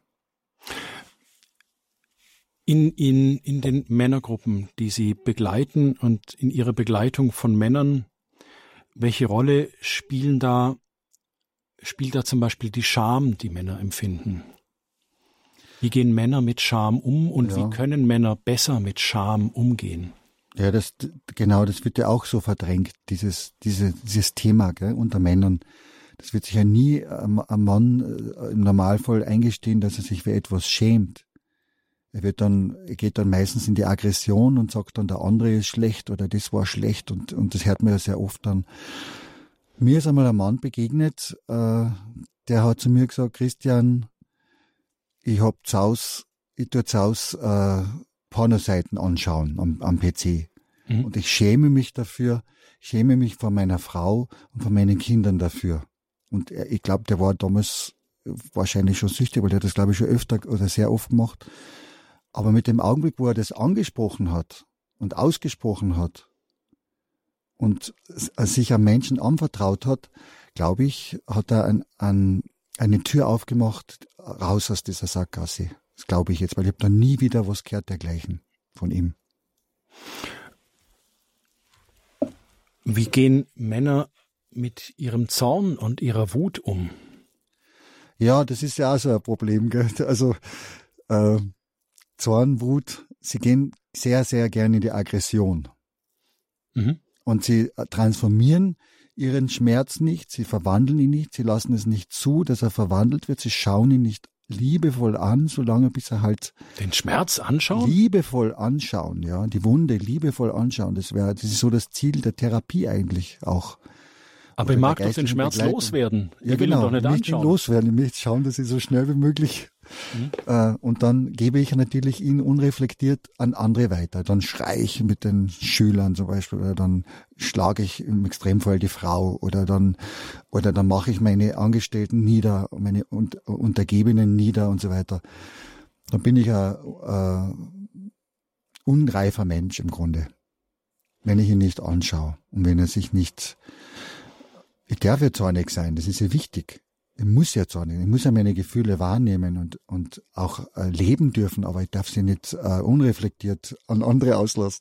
In den Männergruppen, die Sie begleiten und in Ihrer Begleitung von Männern, welche Rolle spielt da zum Beispiel die Scham, die Männer empfinden? Wie gehen Männer mit Scham um und wie können Männer besser mit Scham umgehen? Ja, das wird ja auch so verdrängt, dieses Thema, gell, unter Männern. Das wird sich ja nie ein Mann im Normalfall eingestehen, dass er sich für etwas schämt. Er geht dann meistens in die Aggression und sagt dann, der andere ist schlecht oder das war schlecht und das hört man ja sehr oft dann. Mir ist einmal ein Mann begegnet, der hat zu mir gesagt, Christian, ich tue zu Hause Pornoseiten anschauen am PC. Mhm. Und ich schäme mich vor meiner Frau und vor meinen Kindern dafür. Und ich glaube, der war damals wahrscheinlich schon süchtig, weil der hat das, glaube ich, schon öfter oder sehr oft gemacht. Aber mit dem Augenblick, wo er das angesprochen hat und ausgesprochen hat und sich einem Menschen anvertraut hat, glaube ich, hat er eine Tür aufgemacht, raus aus dieser Sackgasse. Das glaube ich jetzt, weil ich habe da nie wieder was gehört dergleichen von ihm. Wie gehen Männer mit ihrem Zorn und ihrer Wut um? Ja, das ist ja auch so ein Problem, gell? Also Zorn, Wut, sie gehen sehr, sehr gerne in die Aggression. Mhm. Und sie transformieren ihren Schmerz nicht, sie verwandeln ihn nicht, sie lassen es nicht zu, dass er verwandelt wird, sie schauen ihn nicht liebevoll an, solange bis er halt den Schmerz anschauen? Liebevoll anschauen, ja, die Wunde liebevoll anschauen, das ist so das Ziel der Therapie eigentlich auch. Aber ich mag doch den Schmerz loswerden. Ich will ihn doch nicht anschauen. Loswerden, ich möchte schauen, dass ich so schnell wie möglich. Und dann gebe ich natürlich ihn unreflektiert an andere weiter. Dann schreie ich mit den Schülern zum Beispiel, oder dann schlage ich im Extremfall die Frau, oder dann mache ich meine Angestellten nieder, meine Untergebenen nieder und so weiter. Dann bin ich ein unreifer Mensch im Grunde, wenn ich ihn nicht anschaue und wenn er sich nicht. Ich darf ja zornig sein, das ist ja wichtig. Ich muss ja zornig, ich muss ja meine Gefühle wahrnehmen und auch leben dürfen, aber ich darf sie nicht unreflektiert an andere auslassen.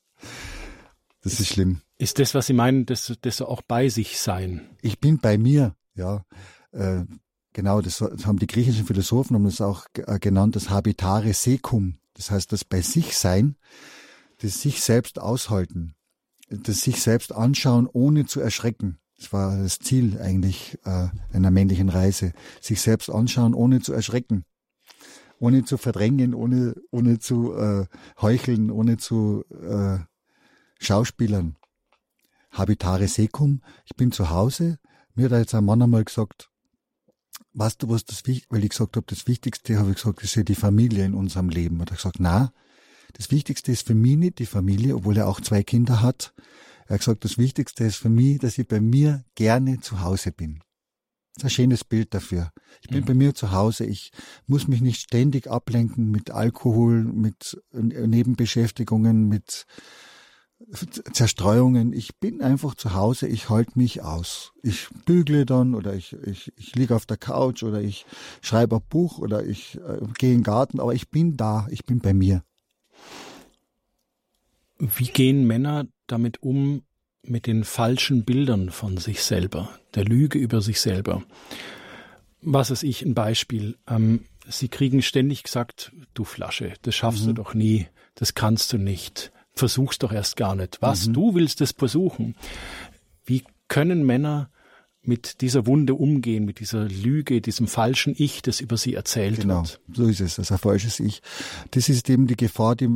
Das ist schlimm. Ist das, was Sie meinen, das auch bei sich sein? Ich bin bei mir, ja. Genau, das haben die griechischen Philosophen haben das auch genannt, das habitare secum. Das heißt, das bei sich sein, das sich selbst aushalten, das sich selbst anschauen, ohne zu erschrecken. Das war das Ziel eigentlich einer männlichen Reise. Sich selbst anschauen, ohne zu erschrecken. Ohne zu verdrängen, ohne zu heucheln, ohne zu schauspielern. Habitare secum. Ich bin zu Hause. Mir hat jetzt ein Mann einmal gesagt, weißt du, was das Wichtigste, weil ich gesagt habe, das Wichtigste, habe ich gesagt, ist ja die Familie in unserem Leben. Hat er gesagt, na, das Wichtigste ist für mich nicht die Familie, obwohl er auch 2 Kinder hat. Er hat gesagt, das Wichtigste ist für mich, dass ich bei mir gerne zu Hause bin. Das ist ein schönes Bild dafür. Ich bin bei mir zu Hause. Ich muss mich nicht ständig ablenken mit Alkohol, mit Nebenbeschäftigungen, mit Zerstreuungen. Ich bin einfach zu Hause. Ich halte mich aus. Ich bügle dann oder ich liege auf der Couch oder ich schreibe ein Buch oder ich gehe in den Garten. Aber ich bin da. Ich bin bei mir. Wie gehen Männer damit um mit den falschen Bildern von sich selber, der Lüge über sich selber? Was weiß ich, ein Beispiel. Sie kriegen ständig gesagt, du Flasche, das schaffst du doch nie, das kannst du nicht, versuch's doch erst gar nicht. Was, du willst es versuchen? Wie können Männer mit dieser Wunde umgehen, mit dieser Lüge, diesem falschen Ich, das über sie erzählt wird? Genau, so ist es, das ist ein falsches Ich. Das ist eben die Gefahr, die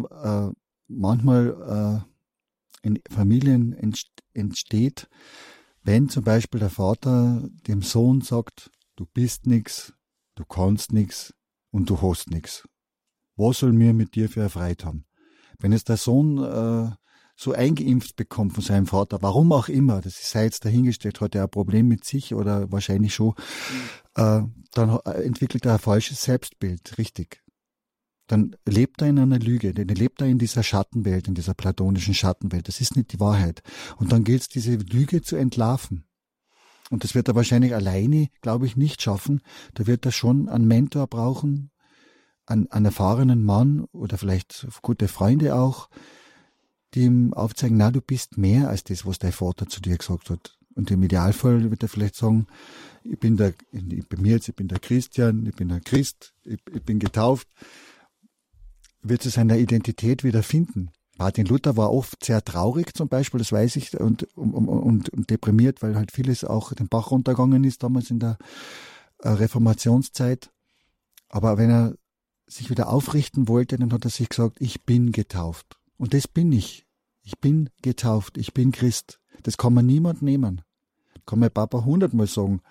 manchmal in Familien entsteht, wenn zum Beispiel der Vater dem Sohn sagt, du bist nix, du kannst nix und du hast nix. Was soll mir mit dir für eine Freude haben? Wenn es der Sohn so eingeimpft bekommt von seinem Vater, warum auch immer, das sei jetzt dahingestellt, hat er ein Problem mit sich oder wahrscheinlich schon, dann entwickelt er ein falsches Selbstbild, richtig. Dann lebt er in einer Lüge, dann lebt er in dieser Schattenwelt, in dieser platonischen Schattenwelt. Das ist nicht die Wahrheit. Und dann gilt es, diese Lüge zu entlarven. Und das wird er wahrscheinlich alleine, glaube ich, nicht schaffen. Da wird er schon einen Mentor brauchen, einen erfahrenen Mann oder vielleicht gute Freunde auch, die ihm aufzeigen, na, du bist mehr als das, was dein Vater zu dir gesagt hat. Und im Idealfall wird er vielleicht sagen, ich bin der Christian, ich bin der Christ, ich bin getauft. Wird zu seiner Identität wieder finden. Martin Luther war oft sehr traurig zum Beispiel, das weiß ich, und deprimiert, weil halt vieles auch den Bach runtergegangen ist damals in der Reformationszeit. Aber wenn er sich wieder aufrichten wollte, dann hat er sich gesagt, ich bin getauft. Und das bin ich. Ich bin getauft, ich bin Christ. Das kann man niemand nehmen. Kann mein Papa 100-mal sagen,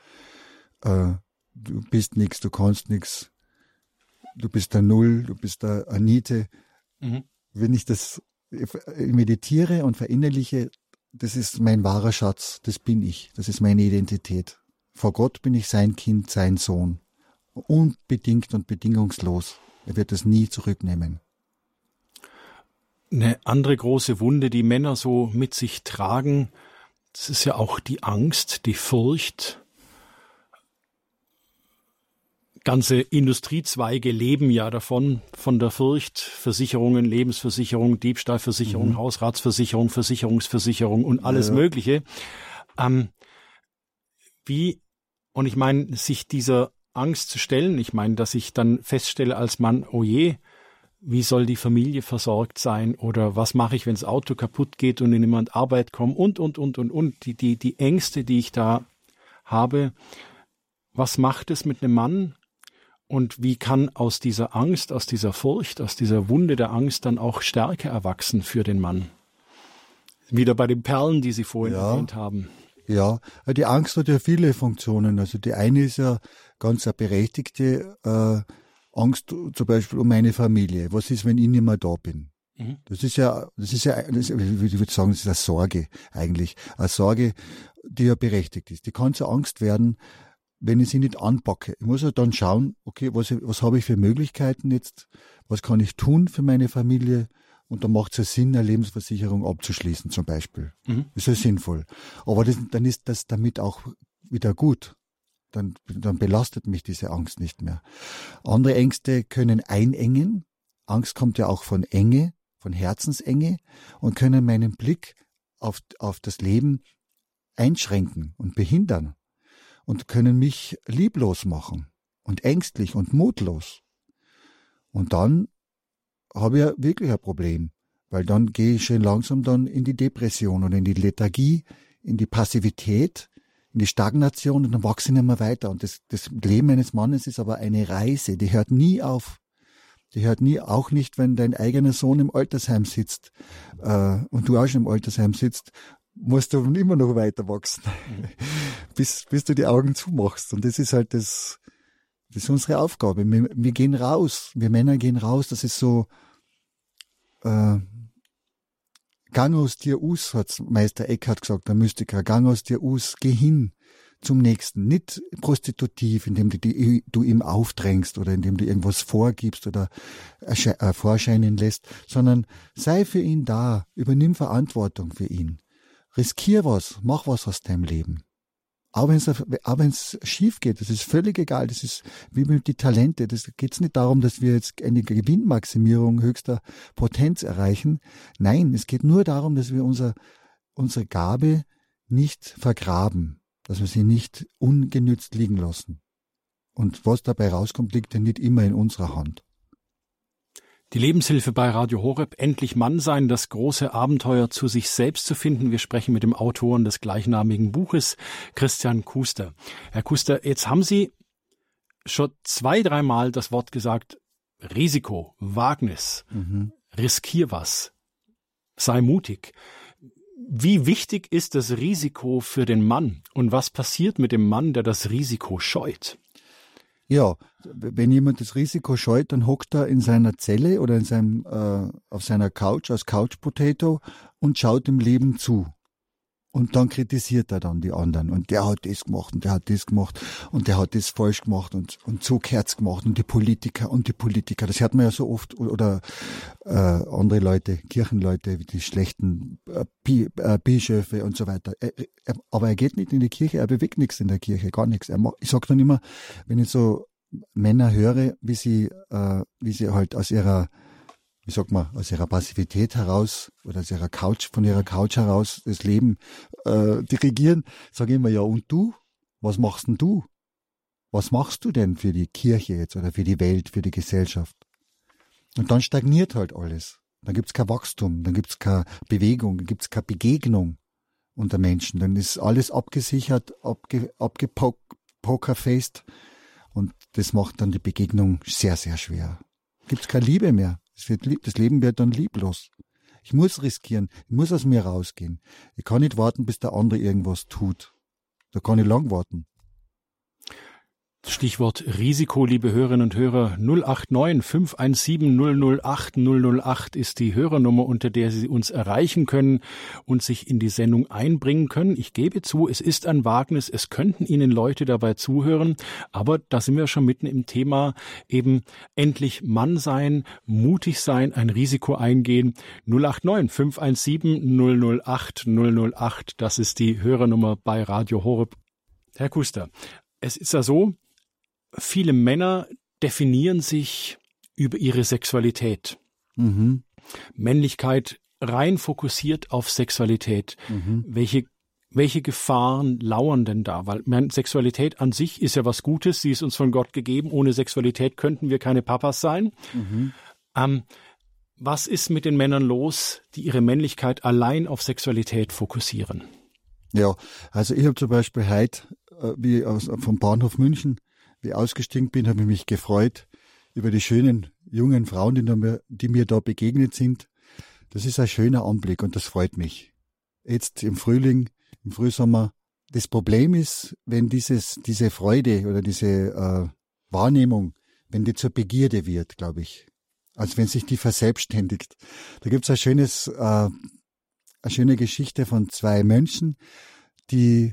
du bist nix, du kannst nix. Du bist der Null, du bist der Anite. Wenn ich das meditiere und verinnerliche, das ist mein wahrer Schatz, das bin ich, das ist meine Identität. Vor Gott bin ich sein Kind, sein Sohn. Unbedingt und bedingungslos. Er wird das nie zurücknehmen. Eine andere große Wunde, die Männer so mit sich tragen, Das ist ja auch die Angst, die Furcht. Ganze Industriezweige leben ja davon, von der Furcht, Versicherungen, Lebensversicherung, Diebstahlversicherung, Hausratsversicherung, Versicherungsversicherung und alles Mögliche. Und ich meine, sich dieser Angst zu stellen, ich meine, dass ich dann feststelle als Mann, oh je, wie soll die Familie versorgt sein oder was mache ich, wenn das Auto kaputt geht und in niemand Arbeit kommt und. Die Ängste, die ich da habe, was macht es mit einem Mann? Und wie kann aus dieser Angst, aus dieser Furcht, aus dieser Wunde der Angst dann auch Stärke erwachsen für den Mann? Wieder bei den Perlen, die Sie vorhin erwähnt haben. Ja, die Angst hat ja viele Funktionen. Also die eine ist ja ganz eine berechtigte Angst zum Beispiel um meine Familie. Was ist, wenn ich nicht mehr da bin? Das ist ja, ich würde sagen, das ist eine Sorge eigentlich. Eine Sorge, die ja berechtigt ist. Die kann zur Angst werden, wenn ich sie nicht anpacke. Ich muss ja dann schauen, okay, was habe ich für Möglichkeiten jetzt? Was kann ich tun für meine Familie? Und dann macht es ja Sinn, eine Lebensversicherung abzuschließen zum Beispiel. Das ist ja sinnvoll. Aber dann ist das damit auch wieder gut. Dann belastet mich diese Angst nicht mehr. Andere Ängste können einengen. Angst kommt ja auch von Enge, von Herzensenge und können meinen Blick auf das Leben einschränken und behindern. Und können mich lieblos machen und ängstlich und mutlos. Und dann habe ich ja wirklich ein Problem, weil dann gehe ich schön langsam dann in die Depression und in die Lethargie, in die Passivität, in die Stagnation und dann wachse ich nicht mehr weiter. Und das Leben eines Mannes ist aber eine Reise, die hört nie auf. Die hört nie, auch nicht, wenn dein eigener Sohn im Altersheim sitzt und du auch schon im Altersheim sitzt, musst du immer noch weiter wachsen, bis du die Augen zumachst. Und das ist halt das ist unsere Aufgabe. Wir gehen raus, wir Männer gehen raus, das ist so Gang aus dir aus, hat Meister Eckhart gesagt, der Mystiker, Gang aus dir aus, geh hin zum Nächsten. Nicht prostitutiv, indem du ihm aufdrängst oder indem du irgendwas vorgibst oder vorscheinen lässt, sondern sei für ihn da, übernimm Verantwortung für ihn. Riskier was, mach was aus deinem Leben. Auch wenn es schief geht, das ist völlig egal, das ist wie mit den Talente, das geht's nicht darum, dass wir jetzt eine Gewinnmaximierung höchster Potenz erreichen. Nein, es geht nur darum, dass wir unsere Gabe nicht vergraben, dass wir sie nicht ungenützt liegen lassen. Und was dabei rauskommt, liegt ja nicht immer in unserer Hand. Die Lebenshilfe bei Radio Horeb, endlich Mann sein, das große Abenteuer zu sich selbst zu finden. Wir sprechen mit dem Autoren des gleichnamigen Buches, Christian Kuster. Herr Kuster, jetzt haben Sie schon 2-3 Mal das Wort gesagt, Risiko, Wagnis, riskier was, sei mutig. Wie wichtig ist das Risiko für den Mann? Und was passiert mit dem Mann, der das Risiko scheut? Ja, wenn jemand das Risiko scheut, dann hockt er in seiner Zelle oder auf seiner Couch als Couch Potato und schaut dem Leben zu. Und dann kritisiert er dann die anderen. Und der hat das gemacht und der hat das gemacht und der hat das falsch gemacht und so kehrt's gemacht und die Politiker. Das hört man ja so oft. Oder andere Leute, Kirchenleute, die schlechten Bischöfe und so weiter. Aber er geht nicht in die Kirche, er bewegt nichts in der Kirche, gar nichts. Ich sag dann immer, wenn ich so Männer höre, wie sie halt aus ihrer Passivität heraus oder von ihrer Couch heraus das Leben dirigieren, sage ich immer, ja, und du? Was machst denn du? Was machst du denn für die Kirche jetzt oder für die Welt, für die Gesellschaft? Und dann stagniert halt alles. Dann gibt's kein Wachstum, dann gibt's keine Bewegung, dann gibt's keine Begegnung unter Menschen. Dann ist alles abgesichert, abgepokerfaced und das macht dann die Begegnung sehr, sehr schwer. Gibt's keine Liebe mehr. Das Leben wird dann lieblos. Ich muss riskieren, ich muss aus mir rausgehen. Ich kann nicht warten, bis der andere irgendwas tut. Da kann ich lang warten. Stichwort Risiko, liebe Hörerinnen und Hörer, 089 517 008 008 ist die Hörernummer, unter der Sie uns erreichen können und sich in die Sendung einbringen können. Ich gebe zu, es ist ein Wagnis, es könnten Ihnen Leute dabei zuhören, aber da sind wir schon mitten im Thema, eben endlich Mann sein, mutig sein, ein Risiko eingehen. 089 517 008 008, das ist die Hörernummer bei Radio Horeb. Herr Kuster, es ist ja so, viele Männer definieren sich über ihre Sexualität. Mhm. Männlichkeit rein fokussiert auf Sexualität. Mhm. Welche Gefahren lauern denn da? Weil Sexualität an sich ist ja was Gutes, sie ist uns von Gott gegeben. Ohne Sexualität könnten wir keine Papas sein. Mhm. Was ist mit den Männern los, die ihre Männlichkeit allein auf Sexualität fokussieren? Ja, also ich habe zum Beispiel heute, vom Bahnhof München, wie ich ausgestiegen bin, habe ich mich gefreut über die schönen jungen Frauen, die mir da begegnet sind. Das ist ein schöner Anblick und das freut mich. Jetzt im Frühling, im Frühsommer. Das Problem ist, wenn diese Freude oder diese Wahrnehmung, wenn die zur Begierde wird, glaube ich. Also wenn sich die verselbstständigt. Da gibt es eine schöne Geschichte von zwei Mönchen, die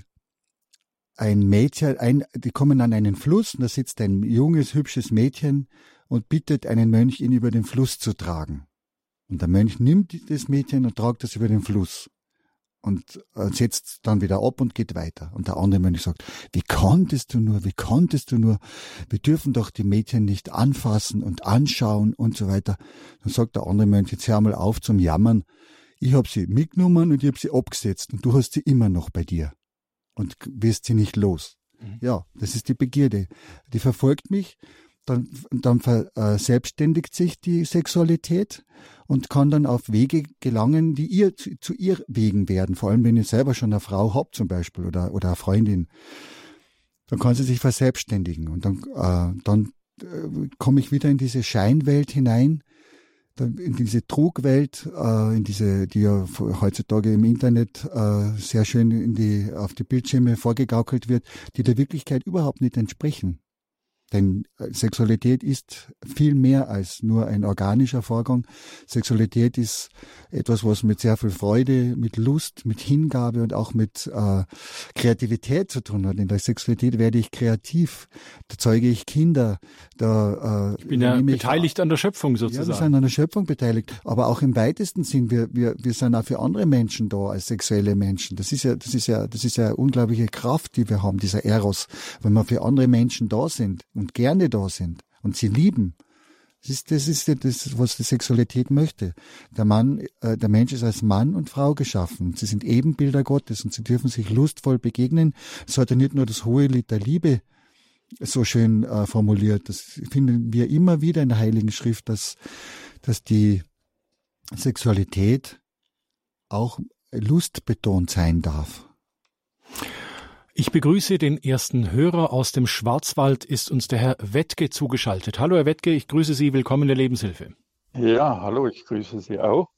kommen an einen Fluss und da sitzt ein junges, hübsches Mädchen und bittet einen Mönch, ihn über den Fluss zu tragen. Und der Mönch nimmt das Mädchen und tragt es über den Fluss und setzt dann wieder ab und geht weiter. Und der andere Mönch sagt, wie konntest du nur, wir dürfen doch die Mädchen nicht anfassen und anschauen und so weiter. Dann sagt der andere Mönch, jetzt hör mal auf zum Jammern, ich habe sie mitgenommen und ich habe sie abgesetzt und du hast sie immer noch bei dir. Und wirst sie nicht los. Ja, das ist die Begierde. Die verfolgt mich, dann verselbstständigt sich die Sexualität und kann dann auf Wege gelangen, die zu ihr Wegen werden. Vor allem, wenn ich selber schon eine Frau habe zum Beispiel oder eine Freundin. Dann kann sie sich verselbstständigen. Und dann komme ich wieder in diese Scheinwelt hinein, in diese Trugwelt, die ja heutzutage im Internet sehr schön auf die Bildschirme vorgegaukelt wird, die der Wirklichkeit überhaupt nicht entsprechen. Denn Sexualität ist viel mehr als nur ein organischer Vorgang. Sexualität ist etwas, was mit sehr viel Freude, mit Lust, mit Hingabe und auch mit Kreativität zu tun hat. In der Sexualität werde ich kreativ, da zeuge ich Kinder. Ich bin ja beteiligt an der Schöpfung sozusagen. Ja, wir sind an der Schöpfung beteiligt. Aber auch im weitesten Sinn, wir sind auch für andere Menschen da als sexuelle Menschen. Das ist ja eine unglaubliche Kraft, die wir haben, dieser Eros, wenn wir für andere Menschen da sind und gerne da sind und sie lieben. Das ist das, was die Sexualität möchte. Der Mensch ist als Mann und Frau geschaffen. Sie sind Ebenbilder Gottes und sie dürfen sich lustvoll begegnen. Es hat ja nicht nur das hohe Lied der Liebe so schön formuliert. Das finden wir immer wieder in der Heiligen Schrift, dass die Sexualität auch lustbetont sein darf. Ich begrüße den ersten Hörer aus dem Schwarzwald, ist uns der Herr Wettke zugeschaltet. Hallo Herr Wettke, ich grüße Sie, willkommen in der Lebenshilfe. Ja, hallo, ich grüße Sie auch.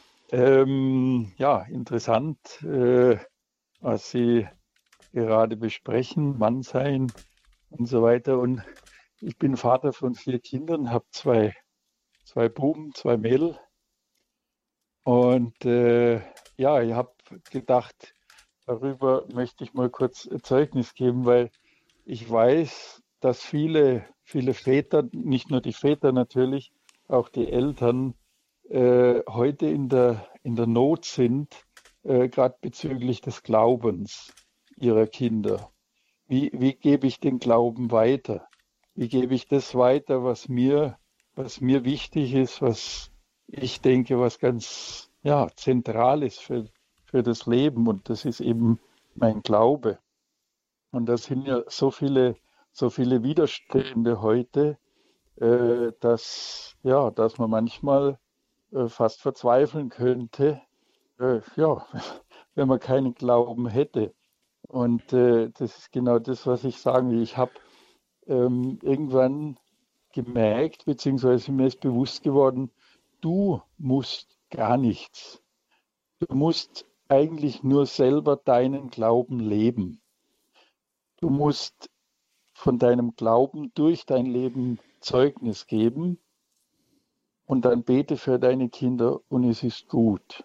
Interessant, was Sie gerade besprechen, Mann sein und so weiter. Und ich bin Vater von 4 Kindern, habe zwei Buben, 2 Mädel. Und ich habe gedacht, darüber möchte ich mal kurz Zeugnis geben, weil ich weiß, dass viele Väter, nicht nur die Väter natürlich, auch die Eltern heute in der Not sind, gerade bezüglich des Glaubens ihrer Kinder. Wie gebe ich den Glauben weiter? Wie gebe ich das weiter, was mir wichtig ist, was ich denke, was ganz zentral ist für das Leben, und das ist eben mein Glaube. Und das sind ja so viele Widerstände heute, dass man manchmal fast verzweifeln könnte, wenn man keinen Glauben hätte. Und das ist genau das, was ich sagen will. Ich habe irgendwann gemerkt, beziehungsweise mir ist bewusst geworden, du musst gar nichts. Du musst eigentlich nur selber deinen Glauben leben. Du musst von deinem Glauben durch dein Leben Zeugnis geben und dann bete für deine Kinder und es ist gut.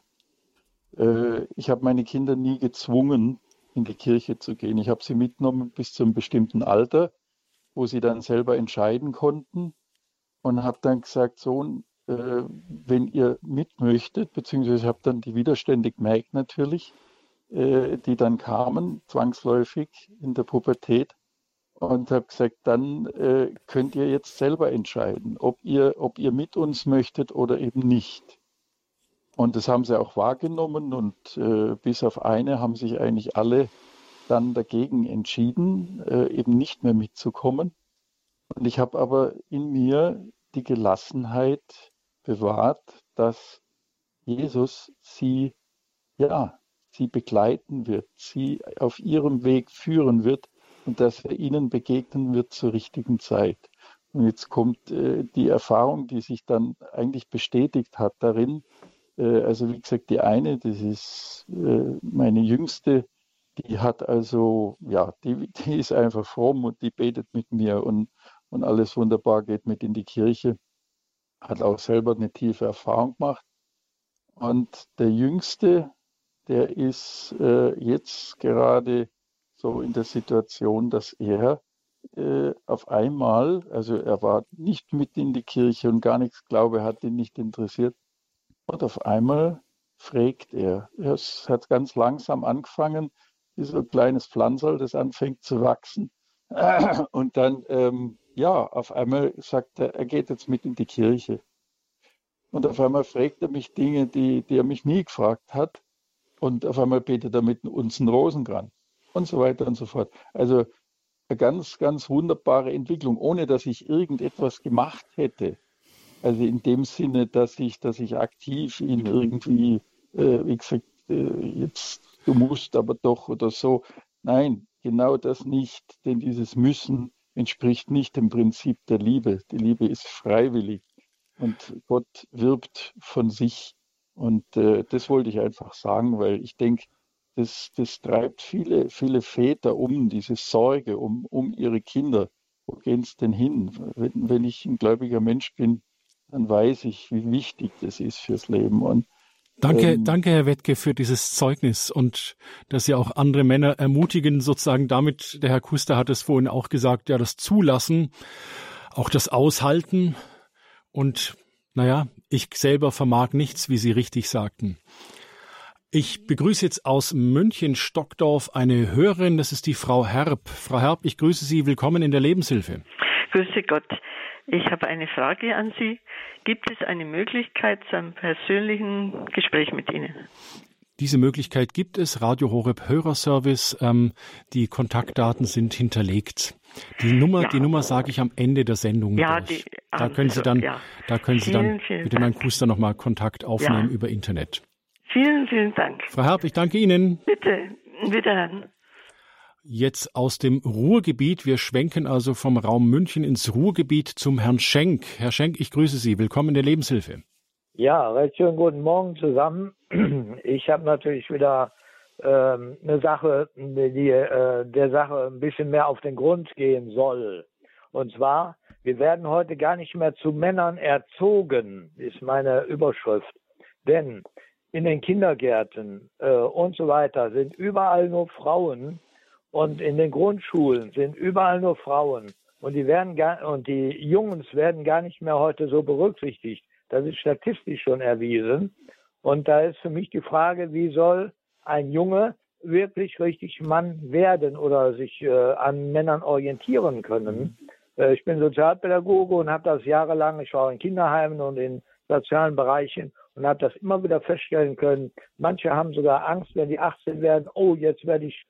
Ich habe meine Kinder nie gezwungen, in die Kirche zu gehen. Ich habe sie mitgenommen bis zu einem bestimmten Alter, wo sie dann selber entscheiden konnten und habe dann gesagt, Sohn, wenn ihr mit möchtet, beziehungsweise habe dann die Widerstände gemerkt natürlich, die dann kamen, zwangsläufig in der Pubertät, und habe gesagt, dann könnt ihr jetzt selber entscheiden, ob ihr mit uns möchtet oder eben nicht. Und das haben sie auch wahrgenommen und bis auf eine haben sich eigentlich alle dann dagegen entschieden, eben nicht mehr mitzukommen. Und ich habe aber in mir die Gelassenheit bewahrt, dass Jesus sie begleiten wird, sie auf ihrem Weg führen wird und dass er ihnen begegnen wird zur richtigen Zeit. Und jetzt kommt die Erfahrung, die sich dann eigentlich bestätigt hat darin. Also wie gesagt, die eine, das ist meine Jüngste, die hat also, die ist einfach fromm und die betet mit mir und alles wunderbar, geht mit in die Kirche, hat auch selber eine tiefe Erfahrung gemacht. Und der Jüngste, der ist jetzt gerade so in der Situation, dass er auf einmal, also er war nicht mit in die Kirche und gar nichts, Glaube hat ihn nicht interessiert. Und auf einmal fragt er. Es hat ganz langsam angefangen, wie so ein kleines Pflanzerl, das anfängt zu wachsen. Und dann, auf einmal sagt er, er geht jetzt mit in die Kirche. Und auf einmal fragt er mich Dinge, die er mich nie gefragt hat. Und auf einmal betet er mit uns einen Rosenkranz und so weiter und so fort. Also eine ganz, ganz wunderbare Entwicklung, ohne dass ich irgendetwas gemacht hätte. Also in dem Sinne, dass ich aktiv ihn irgendwie, wie gesagt, jetzt du musst aber doch oder so. Nein, genau das nicht, denn dieses Müssen entspricht nicht dem Prinzip der Liebe. Die Liebe ist freiwillig und Gott wirbt von sich. Und das wollte ich einfach sagen, weil ich denke, das treibt viele, viele Väter diese Sorge um ihre Kinder. Wo gehen es denn hin? Wenn ich ein gläubiger Mensch bin, dann weiß ich, wie wichtig das ist fürs Leben. Und Danke, Herr Wettke, für dieses Zeugnis und dass Sie auch andere Männer ermutigen, sozusagen damit, der Herr Kuster hat es vorhin auch gesagt, ja, das Zulassen, auch das Aushalten und, ich selber vermag nichts, wie Sie richtig sagten. Ich begrüße jetzt aus München-Stockdorf eine Hörerin, das ist die Frau Herb. Frau Herb, ich grüße Sie, willkommen in der Lebenshilfe. Grüße Gott. Ich habe eine Frage an Sie. Gibt es eine Möglichkeit zu einem persönlichen Gespräch mit Ihnen? Diese Möglichkeit gibt es. Radio Horeb Hörerservice. Die Kontaktdaten sind hinterlegt. Die Nummer sage ich am Ende der Sendung durch. Da können Sie dann mit dem Herrn Kuster nochmal Kontakt aufnehmen über Internet. Vielen, vielen Dank. Frau Herb, ich danke Ihnen. Bitte, wiederhören. Jetzt aus dem Ruhrgebiet. Wir schwenken also vom Raum München ins Ruhrgebiet zum Herrn Schenk. Herr Schenk, ich grüße Sie. Willkommen in der Lebenshilfe. Ja, recht schönen guten Morgen zusammen. Ich habe natürlich wieder eine Sache, die der Sache ein bisschen mehr auf den Grund gehen soll. Und zwar, wir werden heute gar nicht mehr zu Männern erzogen, ist meine Überschrift. Denn in den Kindergärten und so weiter sind überall nur Frauen. Und in den Grundschulen sind überall nur Frauen. Und die Jungs werden gar nicht mehr heute so berücksichtigt. Das ist statistisch schon erwiesen. Und da ist für mich die Frage, wie soll ein Junge wirklich richtig Mann werden oder sich an Männern orientieren können? Ich bin Sozialpädagoge und habe das jahrelang, ich war in Kinderheimen und in sozialen Bereichen und habe das immer wieder feststellen können. Manche haben sogar Angst, wenn die 18 werden, oh, jetzt werde ich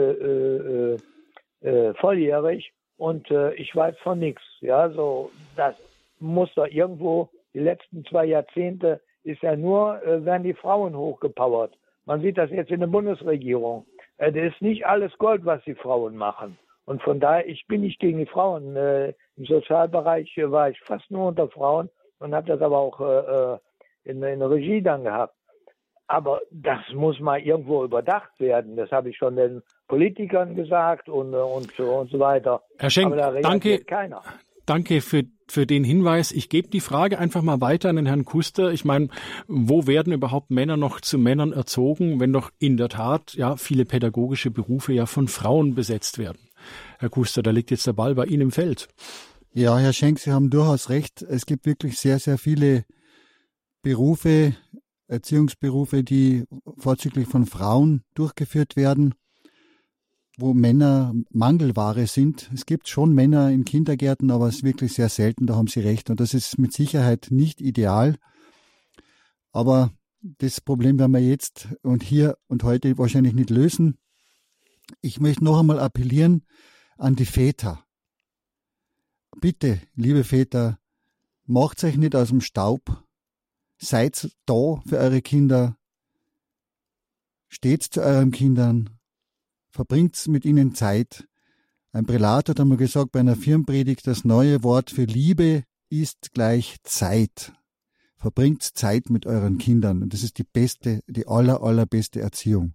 volljährig und ich weiß von nichts. Ja, so das muss doch irgendwo, die letzten 2 Jahrzehnte ist ja nur, werden die Frauen hochgepowert. Man sieht das jetzt in der Bundesregierung. Das ist nicht alles Gold, was die Frauen machen. Und von daher, ich bin nicht gegen die Frauen. Im Sozialbereich war ich fast nur unter Frauen und habe das aber auch in der Regie dann gehabt. Aber das muss mal irgendwo überdacht werden. Das habe ich schon den Politikern gesagt und so weiter. Herr Schenk, Aber da reagiert keiner. Danke für den Hinweis. Ich gebe die Frage einfach mal weiter an den Herrn Kuster. Ich meine, wo werden überhaupt Männer noch zu Männern erzogen, wenn doch in der Tat ja viele pädagogische Berufe ja von Frauen besetzt werden? Herr Kuster, da liegt jetzt der Ball bei Ihnen im Feld. Ja, Herr Schenk, Sie haben durchaus recht. Es gibt wirklich sehr, sehr viele Berufe, Erziehungsberufe, die vorzüglich von Frauen durchgeführt werden, wo Männer Mangelware sind. Es gibt schon Männer in Kindergärten, aber es ist wirklich sehr selten, da haben Sie recht. Und das ist mit Sicherheit nicht ideal. Aber das Problem werden wir jetzt und hier und heute wahrscheinlich nicht lösen. Ich möchte noch einmal appellieren an die Väter. Bitte, liebe Väter, macht euch nicht aus dem Staub. Seid da für eure Kinder. Steht zu euren Kindern. Verbringt mit ihnen Zeit. Ein Prälat hat einmal gesagt bei einer Firmenpredigt, das neue Wort für Liebe ist gleich Zeit. Verbringt Zeit mit euren Kindern. Und das ist die allerbeste Erziehung.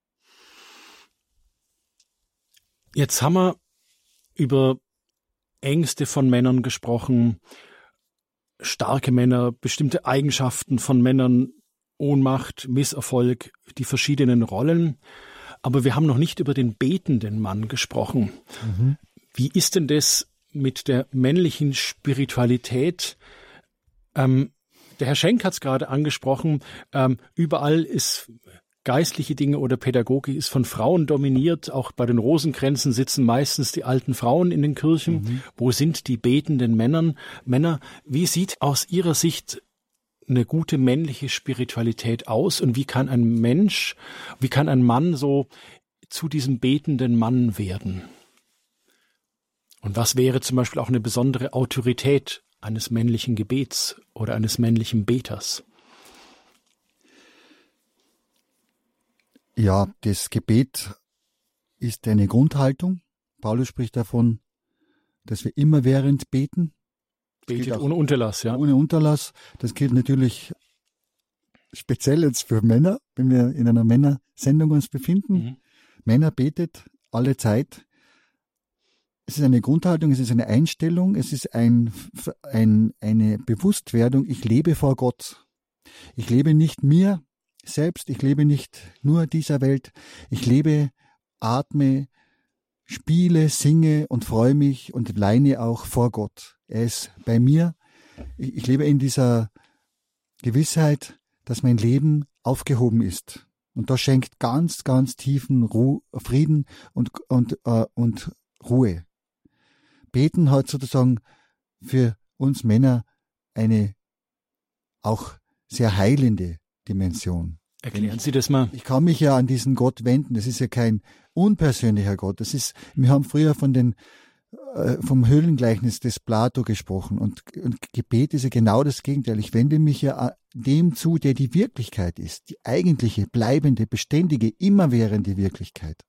Jetzt haben wir über Ängste von Männern gesprochen, starke Männer, bestimmte Eigenschaften von Männern, Ohnmacht, Misserfolg, die verschiedenen Rollen. Aber wir haben noch nicht über den betenden Mann gesprochen. Mhm. Wie ist denn das mit der männlichen Spiritualität? Der Herr Schenk hat es gerade angesprochen, überall ist geistliche Dinge oder Pädagogik ist von Frauen dominiert. Auch bei den Rosenkränzen sitzen meistens die alten Frauen in den Kirchen. Mhm. Wo sind die betenden Männer? Wie sieht aus Ihrer Sicht eine gute männliche Spiritualität aus und wie kann ein Mann so zu diesem betenden Mann werden? Und was wäre zum Beispiel auch eine besondere Autorität eines männlichen Gebets oder eines männlichen Beters? Ja, das Gebet ist eine Grundhaltung. Paulus spricht davon, dass wir immerwährend beten. Betet ohne Unterlass, ja. Ohne Unterlass. Das gilt natürlich speziell jetzt für Männer, wenn wir in einer Männersendung uns befinden. Mhm. Männer betet alle Zeit. Es ist eine Grundhaltung, es ist eine Einstellung, es ist eine Bewusstwerdung, ich lebe vor Gott. Ich lebe nicht mir selbst, ich lebe nicht nur dieser Welt. Ich lebe, atme, spiele, singe und freue mich und leine auch vor Gott. Er ist bei mir. Ich lebe in dieser Gewissheit, dass mein Leben aufgehoben ist. Und das schenkt ganz, ganz tiefen Frieden und Ruhe. Beten hat sozusagen für uns Männer eine auch sehr heilende Dimension. Erklären Sie das mal. Ich kann mich ja an diesen Gott wenden. Das ist ja kein unpersönlicher Gott. Wir haben früher vom Höhlengleichnis des Plato gesprochen und Gebet ist ja genau das Gegenteil. Ich wende mich ja dem zu, der die Wirklichkeit ist, die eigentliche, bleibende, beständige, immerwährende Wirklichkeit.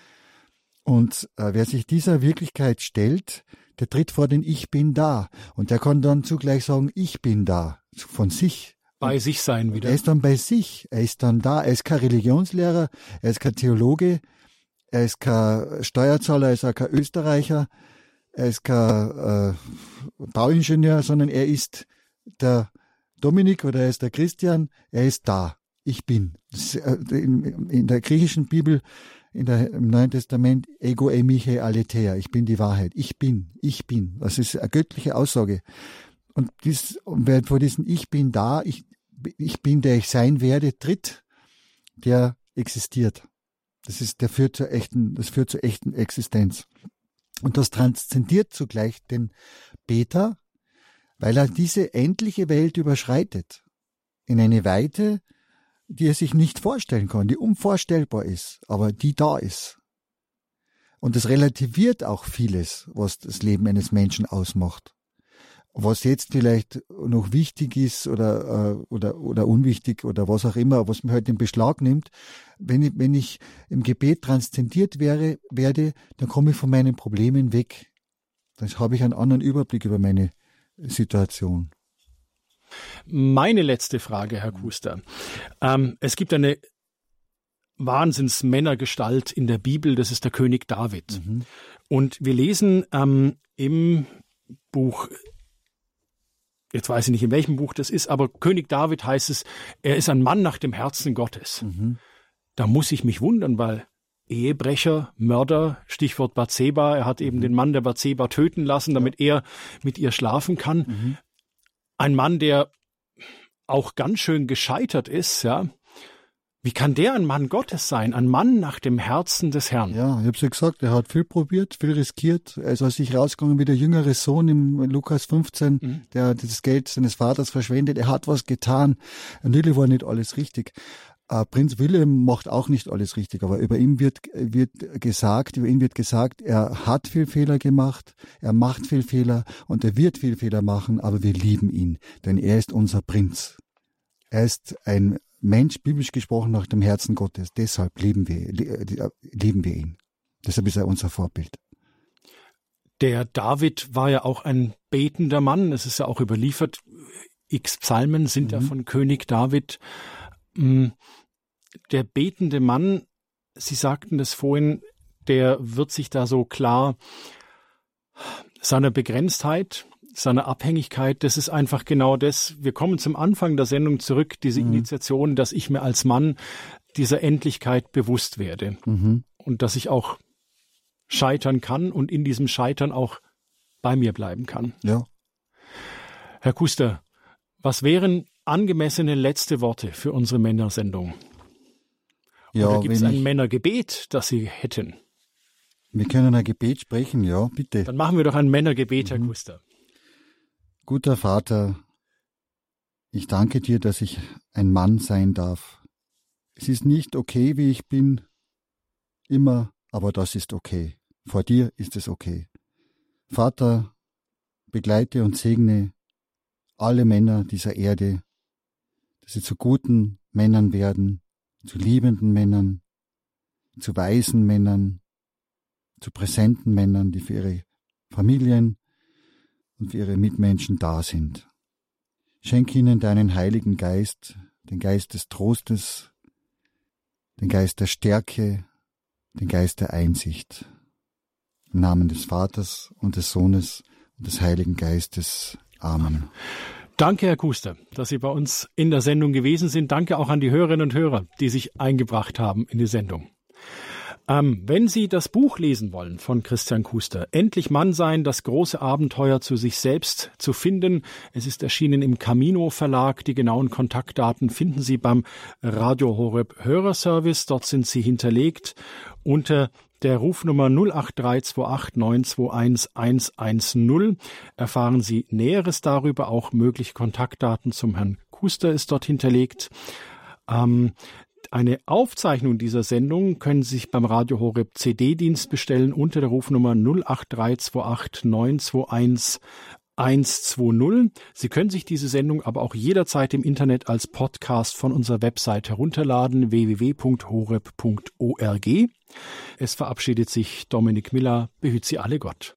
Und wer sich dieser Wirklichkeit stellt, der tritt vor den Ich bin da und der kann dann zugleich sagen, ich bin da, von sich. Bei sich sein wieder. Er ist dann bei sich, er ist dann da, er ist kein Religionslehrer, er ist kein Theologe, er ist kein Steuerzahler, er ist auch kein Österreicher, er ist kein Bauingenieur, sondern er ist der Dominik oder er ist der Christian, er ist da, ich bin. Das ist, in der griechischen Bibel, im Neuen Testament, ego eimiche aletheia, ich bin die Wahrheit, ich bin. Das ist eine göttliche Aussage. Und wer vor diesem Ich bin da, ich bin, der ich sein werde, tritt, der existiert. Das führt zur echten Existenz. Und das transzendiert zugleich den Beter, weil er diese endliche Welt überschreitet. In eine Weite, die er sich nicht vorstellen kann, die unvorstellbar ist, aber die da ist. Und das relativiert auch vieles, was das Leben eines Menschen ausmacht. Was jetzt vielleicht noch wichtig ist oder unwichtig oder was auch immer, was mir halt in Beschlag nimmt, wenn ich im Gebet transzendiert werde, dann komme ich von meinen Problemen weg. Dann habe ich einen anderen Überblick über meine Situation. Meine letzte Frage, Herr Kuster. Es gibt eine Wahnsinnsmännergestalt in der Bibel, das ist der König David. Und wir lesen im Buch, jetzt weiß ich nicht, in welchem Buch das ist, aber König David heißt es, er ist ein Mann nach dem Herzen Gottes. Da muss ich mich wundern, weil Ehebrecher, Mörder, Stichwort Bathseba, er hat eben den Mann der Bathseba töten lassen, damit er mit ihr schlafen kann. Ein Mann, der auch ganz schön gescheitert ist, ja. Wie kann der ein Mann Gottes sein? Ein Mann nach dem Herzen des Herrn. Ja, ich habe es ja gesagt, er hat viel probiert, viel riskiert. Er ist aus sich rausgegangen wie der jüngere Sohn im Lukas 15, der das Geld seines Vaters verschwendet. Er hat was getan. Natürlich war nicht alles richtig. Prinz Wilhelm macht auch nicht alles richtig, aber über ihn wird gesagt, er hat viel Fehler gemacht, er macht viel Fehler und er wird viel Fehler machen, aber wir lieben ihn, denn er ist unser Prinz. Er ist ein Mensch, biblisch gesprochen, nach dem Herzen Gottes. Deshalb lieben wir ihn. Deshalb ist er unser Vorbild. Der David war ja auch ein betender Mann. Es ist ja auch überliefert. X Psalmen sind ja von König David. Der betende Mann, Sie sagten das vorhin, der wird sich da so klar seiner Begrenztheit, seiner Abhängigkeit, das ist einfach genau das. Wir kommen zum Anfang der Sendung zurück, diese Initiation, dass ich mir als Mann dieser Endlichkeit bewusst werde und dass ich auch scheitern kann und in diesem Scheitern auch bei mir bleiben kann. Ja. Herr Kuster, was wären angemessene letzte Worte für unsere Männersendung? Ja, oder gibt es ein Männergebet, das Sie hätten? Wir können ein Gebet sprechen, ja, bitte. Dann machen wir doch ein Männergebet, Herr Kuster. Guter Vater, ich danke dir, dass ich ein Mann sein darf. Es ist nicht okay, wie ich bin, immer, aber das ist okay. Vor dir ist es okay. Vater, begleite und segne alle Männer dieser Erde, dass sie zu guten Männern werden, zu liebenden Männern, zu weisen Männern, zu präsenten Männern, die für ihre Familien und für ihre Mitmenschen da sind. Schenk ihnen deinen Heiligen Geist, den Geist des Trostes, den Geist der Stärke, den Geist der Einsicht. Im Namen des Vaters und des Sohnes und des Heiligen Geistes. Amen. Danke, Herr Kuster, dass Sie bei uns in der Sendung gewesen sind. Danke auch an die Hörerinnen und Hörer, die sich eingebracht haben in die Sendung. Wenn Sie das Buch lesen wollen von Christian Kuster, Endlich Mann sein, das große Abenteuer zu sich selbst zu finden. Es ist erschienen im Camino Verlag. Die genauen Kontaktdaten finden Sie beim Radio Horeb Hörerservice. Dort sind sie hinterlegt unter der Rufnummer 08328 921 110. Erfahren Sie Näheres darüber, auch mögliche Kontaktdaten zum Herrn Kuster ist dort hinterlegt. Eine Aufzeichnung dieser Sendung können Sie sich beim Radio Horeb CD-Dienst bestellen unter der Rufnummer 08328 921 120. Sie können sich diese Sendung aber auch jederzeit im Internet als Podcast von unserer Website herunterladen, www.horeb.org. Es verabschiedet sich Dominik Miller. Behüt Sie alle Gott.